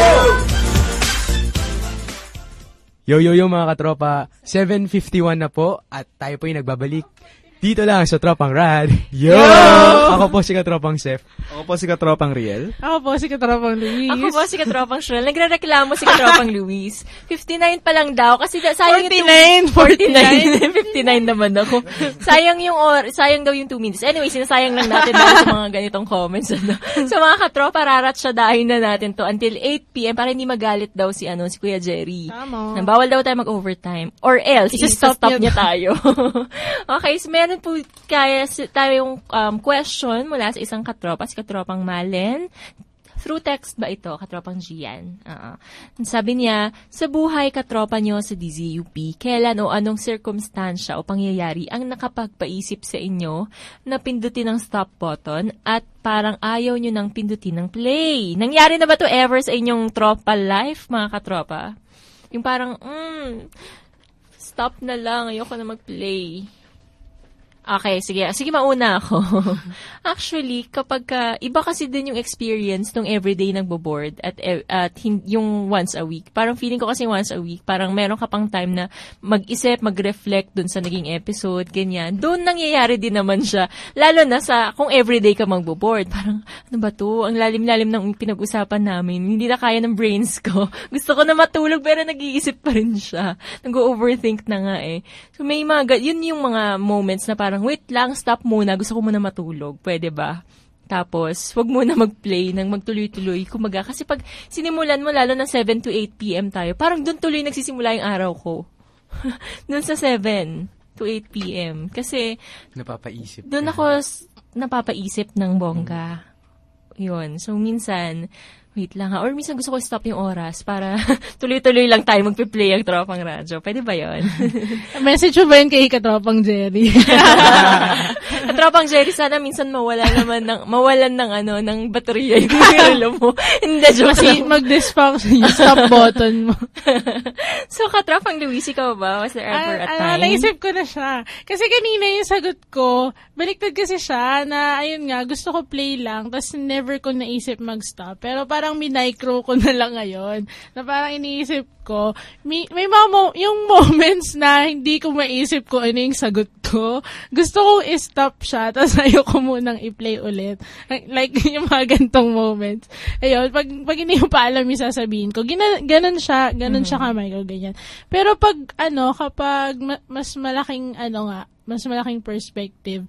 Speaker 9: Yo, yo, yo mga katropa, seven fifty-one na po at tayo po yung nagbabalik dito lang sa Tropang Rad. Yo! Ako po si Katropang Seth.
Speaker 7: Ako po si Katropang Riel.
Speaker 8: Ako po si Katropang Luis.
Speaker 6: Ako po si Katropang Shrill. Nagre-reklamo si Katropang Luis. fifty-nine pa lang daw kasi da, sayang
Speaker 8: forty-nine,
Speaker 6: yung forty-nine. fifty-nine naman ako. Sayang yung or, sayang daw yung two minutes. Anyway, sinasayang lang natin dahil sa mga ganitong comments. Ano. So mga katropa, raratsyadahin na natin to until eight p.m. para hindi magalit daw si ano si Kuya Jerry.
Speaker 8: Tama.
Speaker 6: Bawal daw tayo mag-overtime. Or else,
Speaker 8: Isa-stop
Speaker 6: isa-stop
Speaker 8: niya
Speaker 6: niya tayo. Okay, so meron po kaya tayong um, question mula sa isang katropa, si Katropang Malen. Through text ba ito, Katropang Gian? Uh-uh. Sabi niya, sa buhay katropa nyo sa D Z U P, kailan o anong circumstansya o pangyayari ang nakapagpaisip sa inyo na pindutin ang stop button at parang ayaw nyo nang pindutin ng play? Nangyari na ba to ever sa inyong tropa life, mga katropa? Yung parang, mm, stop na lang, ayoko na mag-play. Okay, sige. Sige, mauna ako. Actually, kapag ka, iba kasi din yung experience nung everyday nagbo-board at, at hin, yung once a week. Parang feeling ko kasi once a week, parang meron ka pang time na mag-isip, mag-reflect dun sa naging episode, ganyan. Doon nangyayari din naman siya. Lalo na sa, kung everyday ka magbo-board, parang, ano ba to? Ang lalim-lalim ng pinag-usapan namin. Hindi na kaya ng brains ko. Gusto ko na matulog, pero nag-iisip pa rin siya. Nag-overthink na nga eh. So may mga, yun yung mga moments na parang, wait lang, stop muna. Gusto ko muna matulog. Pwede ba? Tapos, wag muna mag-play nang magtuloy-tuloy. Kumaga, kasi pag sinimulan mo, lalo na seven to eight p.m. tayo, parang doon tuloy nagsisimula yung araw ko. Doon sa seven to eight p.m. Kasi,
Speaker 9: napapaisip.
Speaker 6: Doon ako napapaisip ng bongga. Yun. So, minsan, wait lang ha. Or minsan gusto ko stop yung oras para tuloy-tuloy lang tayo magpe-play ang Tropang Radyo. Pwede ba yun?
Speaker 8: Message mo ba yun kay Katropang Jerry?
Speaker 6: Katropang Jerry, sana minsan mawala naman ng, mawalan ng ano, ng baterya yung relo mo. Hindi, joke
Speaker 8: kasi
Speaker 6: lang.
Speaker 8: mag-disfunction yung stop button mo.
Speaker 6: So, Katropang Luis, ikaw ba? Was there ever a time?
Speaker 8: Ah, naisip ko na siya. Kasi kanina yung sagot ko, baliktad kasi siya na, ayun nga, gusto ko play lang, tapos never ko naisip mag-stop. Pero parang parang minicro ko na lang ngayon. Na parang iniisip ko, may, may mga mo, yung moments na hindi ko maisip ko ano yung sagot ko. Gusto kong i-stop siya, tapos ayoko munang i-play ulit. Like, yung mga gantong moments. Ayun, pag, pag hindi ko pa alam yung sasabihin ko, gina, ganun siya, ganun mm-hmm. siya kamay ko, ganyan. Pero pag, ano, kapag ma, mas malaking, ano nga, mas malaking perspective,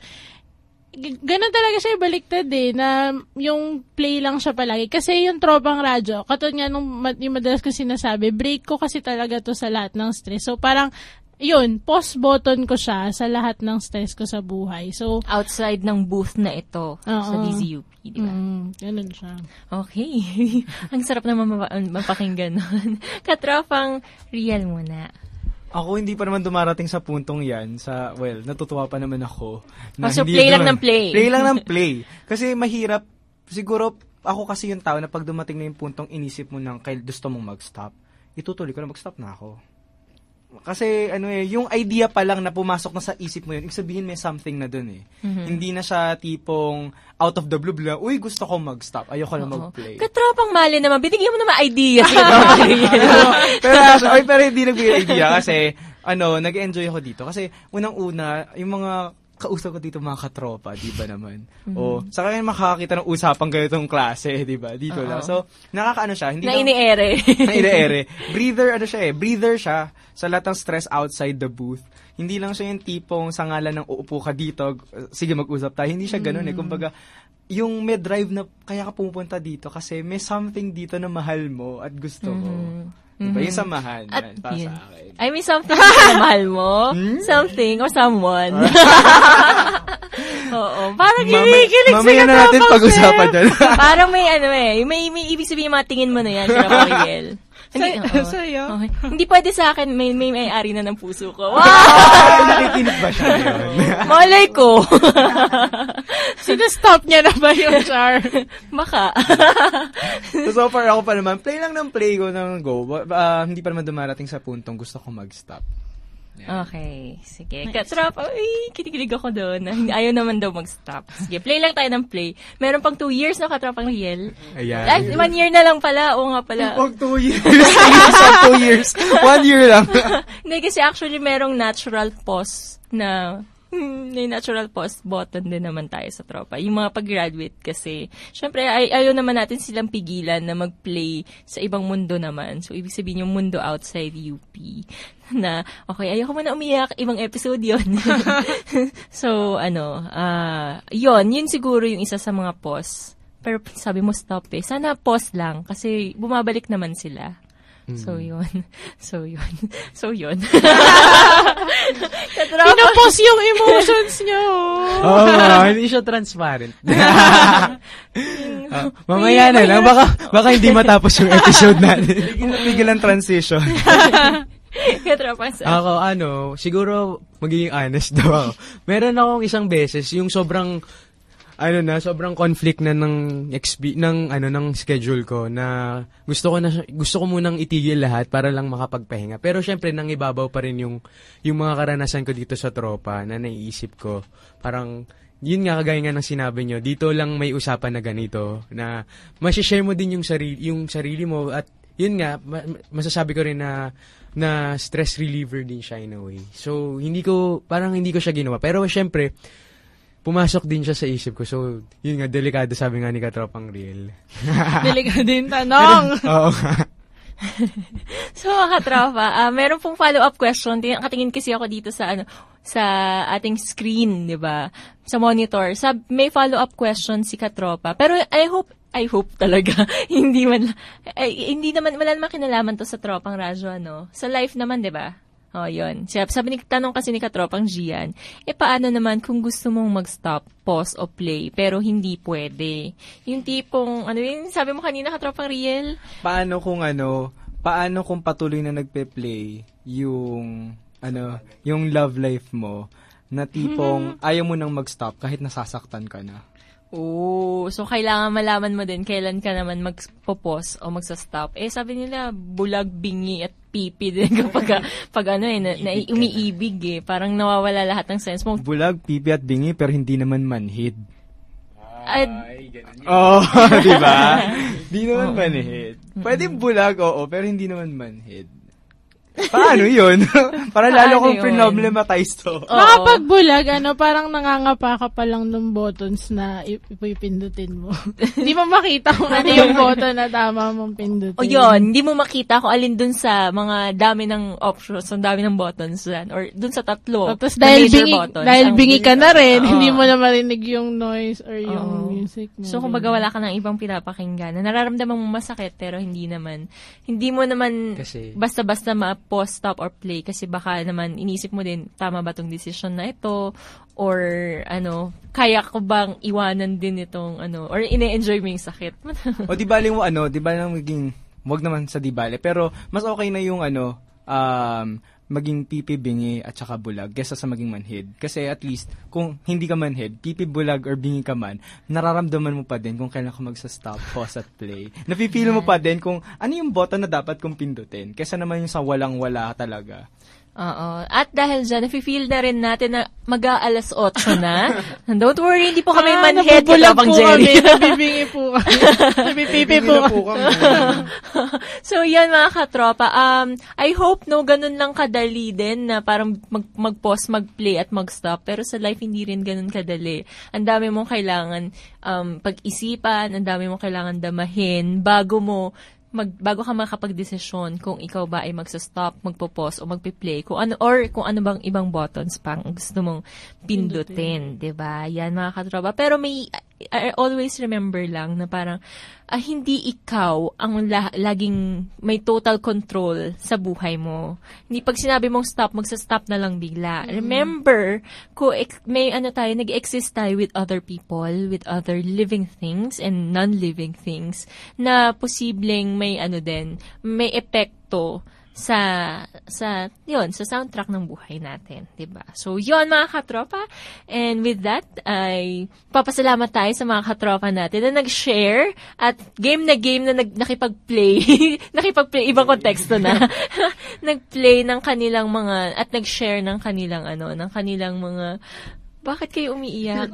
Speaker 8: ganun talaga siya baliktad eh, na yung play lang siya palagi. Kasi yung Tropang Radyo, katulad nga nung yung madalas ko sinasabi, break ko kasi talaga to sa lahat ng stress. So parang, yun, pause button ko siya sa lahat ng stress ko sa buhay. So,
Speaker 6: outside ng booth na ito uh-oh. Sa D Z U P, di ba?
Speaker 8: Mm, ganun siya.
Speaker 6: Okay. Ang sarap naman mapakinggan nun. Katropang Riel muna.
Speaker 7: Ako hindi pa naman dumarating sa puntong yan. Sa, well, natutuwa pa naman ako.
Speaker 6: Na oh, so play lang ng play.
Speaker 7: Play lang ng play. Kasi mahirap, siguro, ako kasi yung tao na pag dumating na yung puntong inisip mo ng kay gusto mong mag-stop, itutuloy ko na mag-stop na ako. Kasi ano eh, yung idea pa lang na pumasok na sa isip mo yun, ibig sabihin may something na dun eh.
Speaker 6: Mhm.
Speaker 7: Hindi na siya tipong out of the blue, blah, uy, gusto ko mag-stop, ayoko na mag-play.
Speaker 6: Katropang mali naman, binigyan mo naman idea.
Speaker 7: pero, oy, pero hindi nagbigay idea kasi, ano, nag-enjoy ako dito. Kasi, unang-una, yung mga kausap ko dito mga katropa, di ba naman?
Speaker 6: Mhm.
Speaker 7: O, saka kayo makakakita ng usapang ganitong klase, di ba? Dito
Speaker 6: Oo.
Speaker 7: lang. So, nakakaano siya. Hindi
Speaker 6: Na
Speaker 7: lang-
Speaker 6: ini-ere.
Speaker 7: na ini-ere. Breather, ano siya eh, breather siya sa lahat ng stress outside the booth. Hindi lang siya yung tipong sa ngalan ng uupo ka dito, sige mag-usap tayo. Hindi siya ganun eh.
Speaker 6: Mm.
Speaker 7: Kumbaga, yung may drive na kaya ka pumunta dito kasi may something dito na mahal mo at gusto mo. Diba?
Speaker 6: Mhm.
Speaker 7: Yung samahan.
Speaker 6: At
Speaker 7: yan, para
Speaker 6: yun.
Speaker 7: sa akin.
Speaker 6: I mean, something na mahal mo. Something or someone. Oo. Parang
Speaker 7: Mama-
Speaker 6: kinikilig sa
Speaker 7: mamaya na
Speaker 6: katropa
Speaker 7: natin
Speaker 6: ko,
Speaker 7: pag-usapan
Speaker 6: sir.
Speaker 7: dyan.
Speaker 6: Parang may ano eh. May, may ibig sabihin yung mga tingin mo na yan. Kaya Mariel. Hindi,
Speaker 8: Sa-
Speaker 6: oo.
Speaker 8: sa'yo?
Speaker 6: Okay. Hindi pwede sa akin. May, may may-ari na ng puso ko. Wow!
Speaker 7: Ay, nakikinig ba siya yun?
Speaker 6: Malay ko.
Speaker 8: Sino-stop niya na ba yung Char?
Speaker 6: Baka.
Speaker 7: so, so far ako pa naman, play lang ng play ko ng go. Uh, hindi pa naman dumarating sa puntong gusto ko mag-stop.
Speaker 6: Okay. Sige. Katropa, ay, kinikilig ako doon. Ayaw naman daw mag-stop. Sige, play lang tayo ng play. Meron pang two years na katropang Riel.
Speaker 7: Ayan.
Speaker 6: Ay, one year na lang pala. Oo nga pala.
Speaker 7: Huwag two years. two years. One year lang.
Speaker 6: Hindi, kasi actually merong natural pause na hmm, may natural pause button din naman tayo sa tropa. Yung mga pag-graduate kasi, syempre, ay, ayaw naman natin silang pigilan na mag-play sa ibang mundo naman. So, ibig sabihin yung mundo outside U P. Na, okay, ayoko muna umiyak, ibang episode yun. So, ano, ah, uh, yun, yun siguro yung isa sa mga pause. Pero sabi mo stop eh. Sana pause lang kasi bumabalik naman sila. So, yun. So, yun. So, yun.
Speaker 8: Pinapause yung emotions niyo.
Speaker 9: Oo nga, hindi siya transparent. uh, mamaya na lang, baka, baka hindi matapos yung episode natin.
Speaker 7: Bigil ang transition.
Speaker 9: Ako, ano, siguro, magiging honest daw ako. Meron akong isang beses, yung sobrang, ano na, sobrang conflict na ng, exp- ng, ano, ng schedule ko, na gusto ko na, gusto ko munang itigil lahat para lang makapagpahinga. Pero syempre, nang ibabaw pa rin yung, yung mga karanasan ko dito sa tropa, na naiisip ko, parang, yun nga, kagaya nga ng sinabi nyo, dito lang may usapan na ganito, na, masishare mo din yung sarili, yung sarili mo, at, yun nga, ma- masasabi ko rin na, na stress reliever din siya in a way. So, hindi ko, parang hindi ko siya ginawa. Pero, syempre, pumasok din siya sa isip ko. So, yun nga, delikado sabi nga ni Katropang Riel.
Speaker 8: Delikado yung tanong.
Speaker 9: Oo.
Speaker 6: So, katropa, uh, meron pong follow-up question. Nakatingin kasi ako dito sa ano sa ating screen, di ba? Sa monitor. Sab may follow-up question si katropa. Pero I hope I hope talaga hindi man ay, hindi naman wala naman kinalaman to sa tropang radyo, ano. Sa life naman, di ba? Oh, yun. Sabi ni tanong kasi ni katropang Gian, eh paano naman kung gusto mong mag-stop, pause o play pero hindi pwede? Yung tipong ano yun, sabi mo kanina katropang Riel?
Speaker 7: Paano kung ano, paano kung patuloy na nagpe-play yung ano, yung love life mo na tipong ayaw mo nang mag-stop kahit nasasaktan ka na?
Speaker 6: Oh, so kailangan malaman mo din kailan ka naman magpo-pause o magsa-stop. Eh sabi nila bulag, bingi at pipi din kapag pag ano eh na, na umiibig eh. Parang nawawala lahat ng sense mo.
Speaker 7: Bulag, pipi at bingi pero hindi naman manhid.
Speaker 6: Ay,
Speaker 7: oh, di ba? Di naman manhid. Pwede bulag, oo, pero hindi naman manhid. Paano yun? Para lalo kong problematize to.
Speaker 8: Nakapagbulag, ano, parang nangangapa ka pa lang ng buttons na ipipindutin mo. Hindi mo makita kung ano yung button na tama mong pindutin.
Speaker 6: O yun, hindi mo makita kung alin dun sa mga dami ng options, ang dami ng buttons dyan, or dun sa tatlo.
Speaker 8: Tapos dahil bingi,
Speaker 6: buttons,
Speaker 8: dahil bingi ka na rin,
Speaker 6: uh,
Speaker 8: hindi mo na marinig yung noise or yung
Speaker 6: uh,
Speaker 8: music mo.
Speaker 6: So, kumbaga wala ka ng ibang pinapakinggan. Nararamdaman mo masakit, pero hindi naman, hindi mo naman
Speaker 9: kasi,
Speaker 6: basta-basta ma pause, stop, or play kasi baka naman inisip mo din, tama ba tong decision na ito? Or, ano, kaya ko bang iwanan din itong, ano, or ine-enjoy mo yung sakit?
Speaker 7: O di bali mo, ano, di bali lang maging, wag naman sa di bali, pero mas okay na yung, ano, um, maging pipi, bingi, at saka bulag, kesa sa maging manhid. Kasi at least, kung hindi ka manhid, pipi, bulag, or bingi ka man, nararamdaman mo pa din kung kailan ka magsa-stop, pause, at play. Napipili mo pa din kung ano yung button na dapat kong pindutin, kesa naman yung sa walang-wala talaga.
Speaker 6: Oo. At dahil dyan, nafe-feel na rin natin na mag-aalas otso na. Don't worry, hindi po kami
Speaker 8: ah,
Speaker 6: manhead
Speaker 8: kay Tropang
Speaker 6: Jerry.
Speaker 8: Nabibingi po kami. Nabipipi po kami.
Speaker 6: So, yan mga katropa. Um, I hope, no, ganun lang kadali din na parang mag- mag-pause, mag-play at mag-stop. Pero sa life, hindi rin ganun kadali. Ang dami mong kailangan um, pag-isipan, ang dami mong kailangan damahin bago mo Mag, bago ka makapag-desisyon kung ikaw ba ay magsa-stop, magpo-pause, o magpi-play, kung ano, or kung ano bang ibang buttons pang gusto mong pindutin, diba? Yan, mga katropa. Pero may, I always remember lang na parang, ah, hindi ikaw ang la- laging may total control sa buhay mo. Hindi pag sinabi mong stop, magsa-stop na lang bigla. Mm-hmm. Remember, kung ek- may ano tayo, nag-exist tayo with other people, with other living things and non-living things, na posibleng may ano din, may epekto sa sa yon sa soundtrack ng buhay natin, 'di ba? So yon mga katropa, and with that ay papasalamat tayo sa mga katropa natin na nag-share at game na game na nag, nakipag-play nakipag-play ibang konteksto na nag-play ng kanilang mga at nag-share ng kanilang ano ng kanilang mga bakit kayo umiiyak?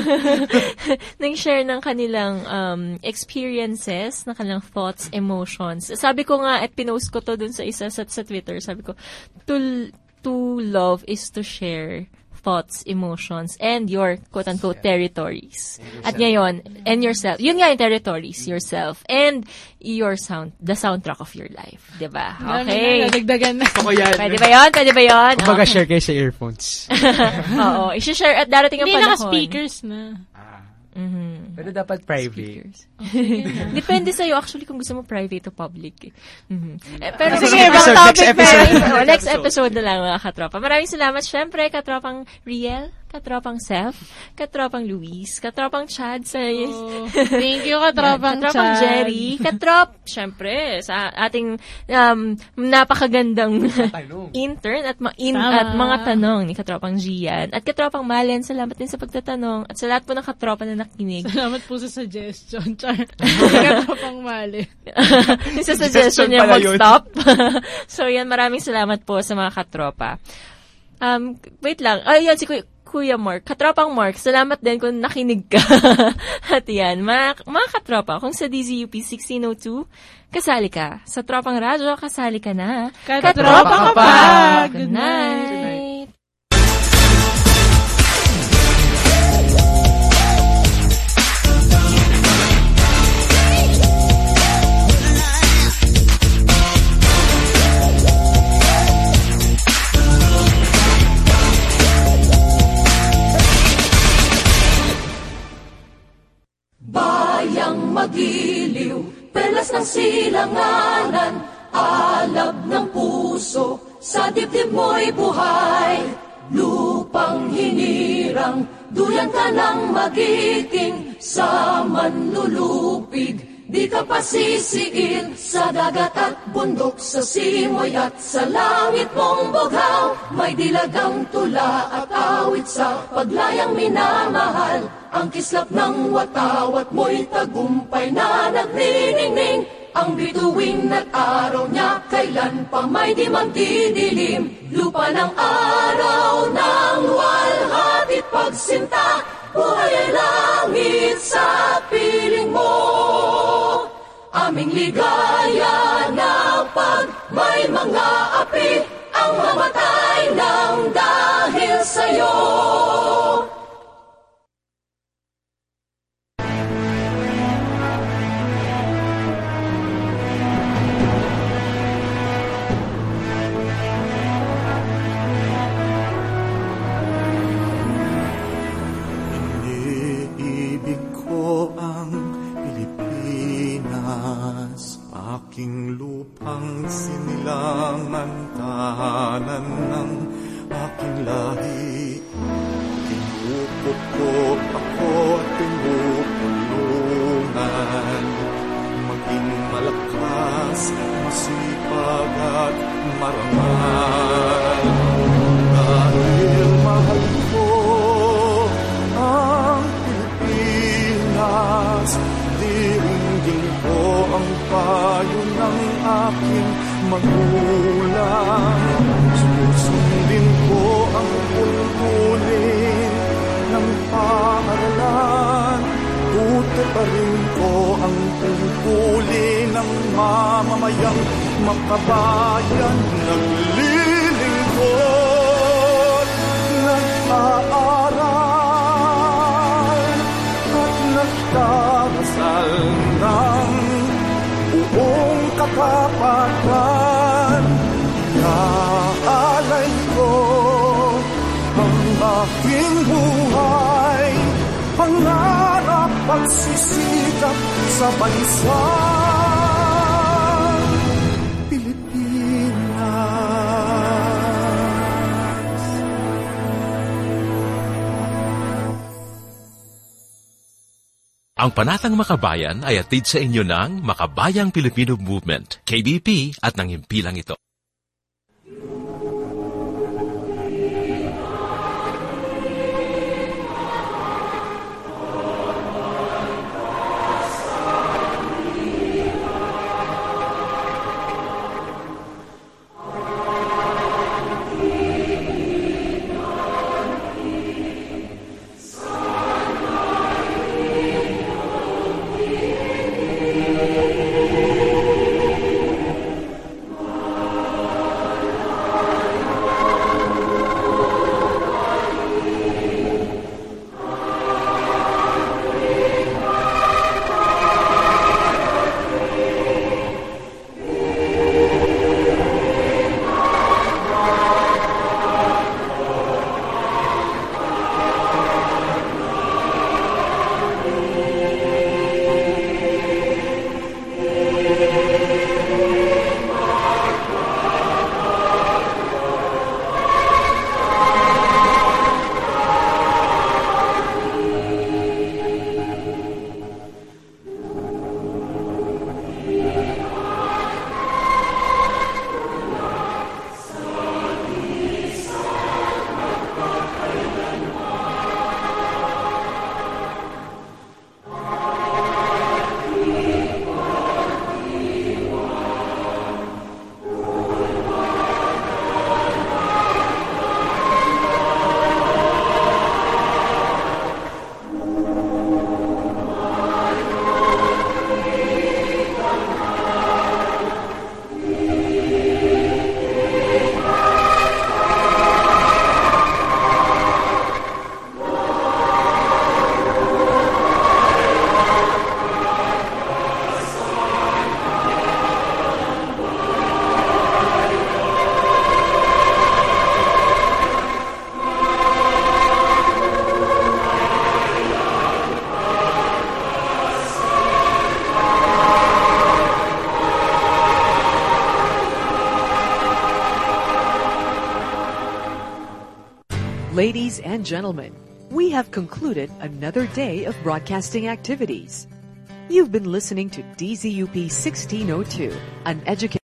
Speaker 6: Nag-share ng kanilang um, experiences, ng kanilang thoughts, emotions. Sabi ko nga, at pinost ko to dun sa isa sa, sa Twitter, sabi ko, to, to love is to share thoughts, emotions, and your quote-unquote territories. At ngayon, and yourself. Yun nga yung territories, yourself, and your sound, the soundtrack of your life. Diba? Okay.
Speaker 8: Nadagdagan na.
Speaker 6: Pwede ba yun? Pwede ba yun?
Speaker 9: Kumbaga share kayo sa earphones.
Speaker 6: Oo. I-share at darating ang
Speaker 8: panahon.
Speaker 6: Hindi
Speaker 8: naka-speakers na.
Speaker 6: Mm-hmm.
Speaker 9: Pero dapat private.
Speaker 6: Okay. Depende sa'yo actually kung gusto mo private o public. Mm-hmm. Eh, pero
Speaker 9: next
Speaker 6: sige,
Speaker 9: episode,
Speaker 6: topic
Speaker 9: next episode.
Speaker 6: pero, oh, next episode na lang mga katropa. Maraming salamat syempre katropang Riel, katropang Seth, katropang Luis, katropang Chad sa
Speaker 8: oh, thank you katropang Chad.
Speaker 6: Katropang Jerry, katrop syempre sa ating um, napakagandang intern at ma- in, at mga tanong ni katropang Gian at katropang Malen. Salamat din sa pagtatanong at sa lahat po ng katropa na nakinig.
Speaker 8: Salamat po sa suggestion, Char. Katropang Malen.
Speaker 6: Sa suggestion niya mag-stop. So yan, maraming salamat po sa mga katropa. Um, wait lang. Ay, yan si Kuya Kuya Mark, katropang Mark, salamat din kung nakinig ka. At yan, mga, mga katropa, kung sa D Z U P sixteen oh two, kasali ka. Sa Tropang Radyo, kasali ka na.
Speaker 8: Katropa ka pa!
Speaker 6: Good night!
Speaker 21: Bayang magiliw, perlas ng silanganan, alab ng puso, sa dibdib mo'y buhay. Lupang hinirang, duyan ka ng magiting, sa manlulupig, di ka pasisiil, sa dagat at bundok, sa simoy at sa langit mong bughaw. May dilagang tula at awit sa paglayang minamahal, ang kislap ng watawat mo'y tagumpay na nagniningning. Ang bituin at araw niya kailan pa may di magdidilim. Lupa ng araw ng luwalhati't pagsinta, buhay ay langit sa piling mo. Aming ligaya na pag may mga api, ang mamatay ng dahil sa'yo.
Speaker 22: Aking lupang sinilangan, tahanan ng aking lahi. Tinupukot ako at tinupulungan, maging malakas, masipag at marangal. Dahil mahal ko ang Pilipinas, diringgin ko ang payo ng aking magulang. Susundin ko ang tungkulin ng paaralan. Tutuparin ko ang tungkulin ng mamamayang makabayan. Naglilingkod, nag-aaral, at nagdarasal ng buong katapatan. Iaalay ko ang aking buhay, pangarap at sisikap sa bansa Pilipinas.
Speaker 2: Ang Panatang Makabayan ay atid sa inyo ng Makabayang Pilipino Movement, K B P at ng himpilang ito.
Speaker 13: Ladies and gentlemen, we have concluded another day of broadcasting activities. You've been listening to D Z U P sixteen oh two, an educational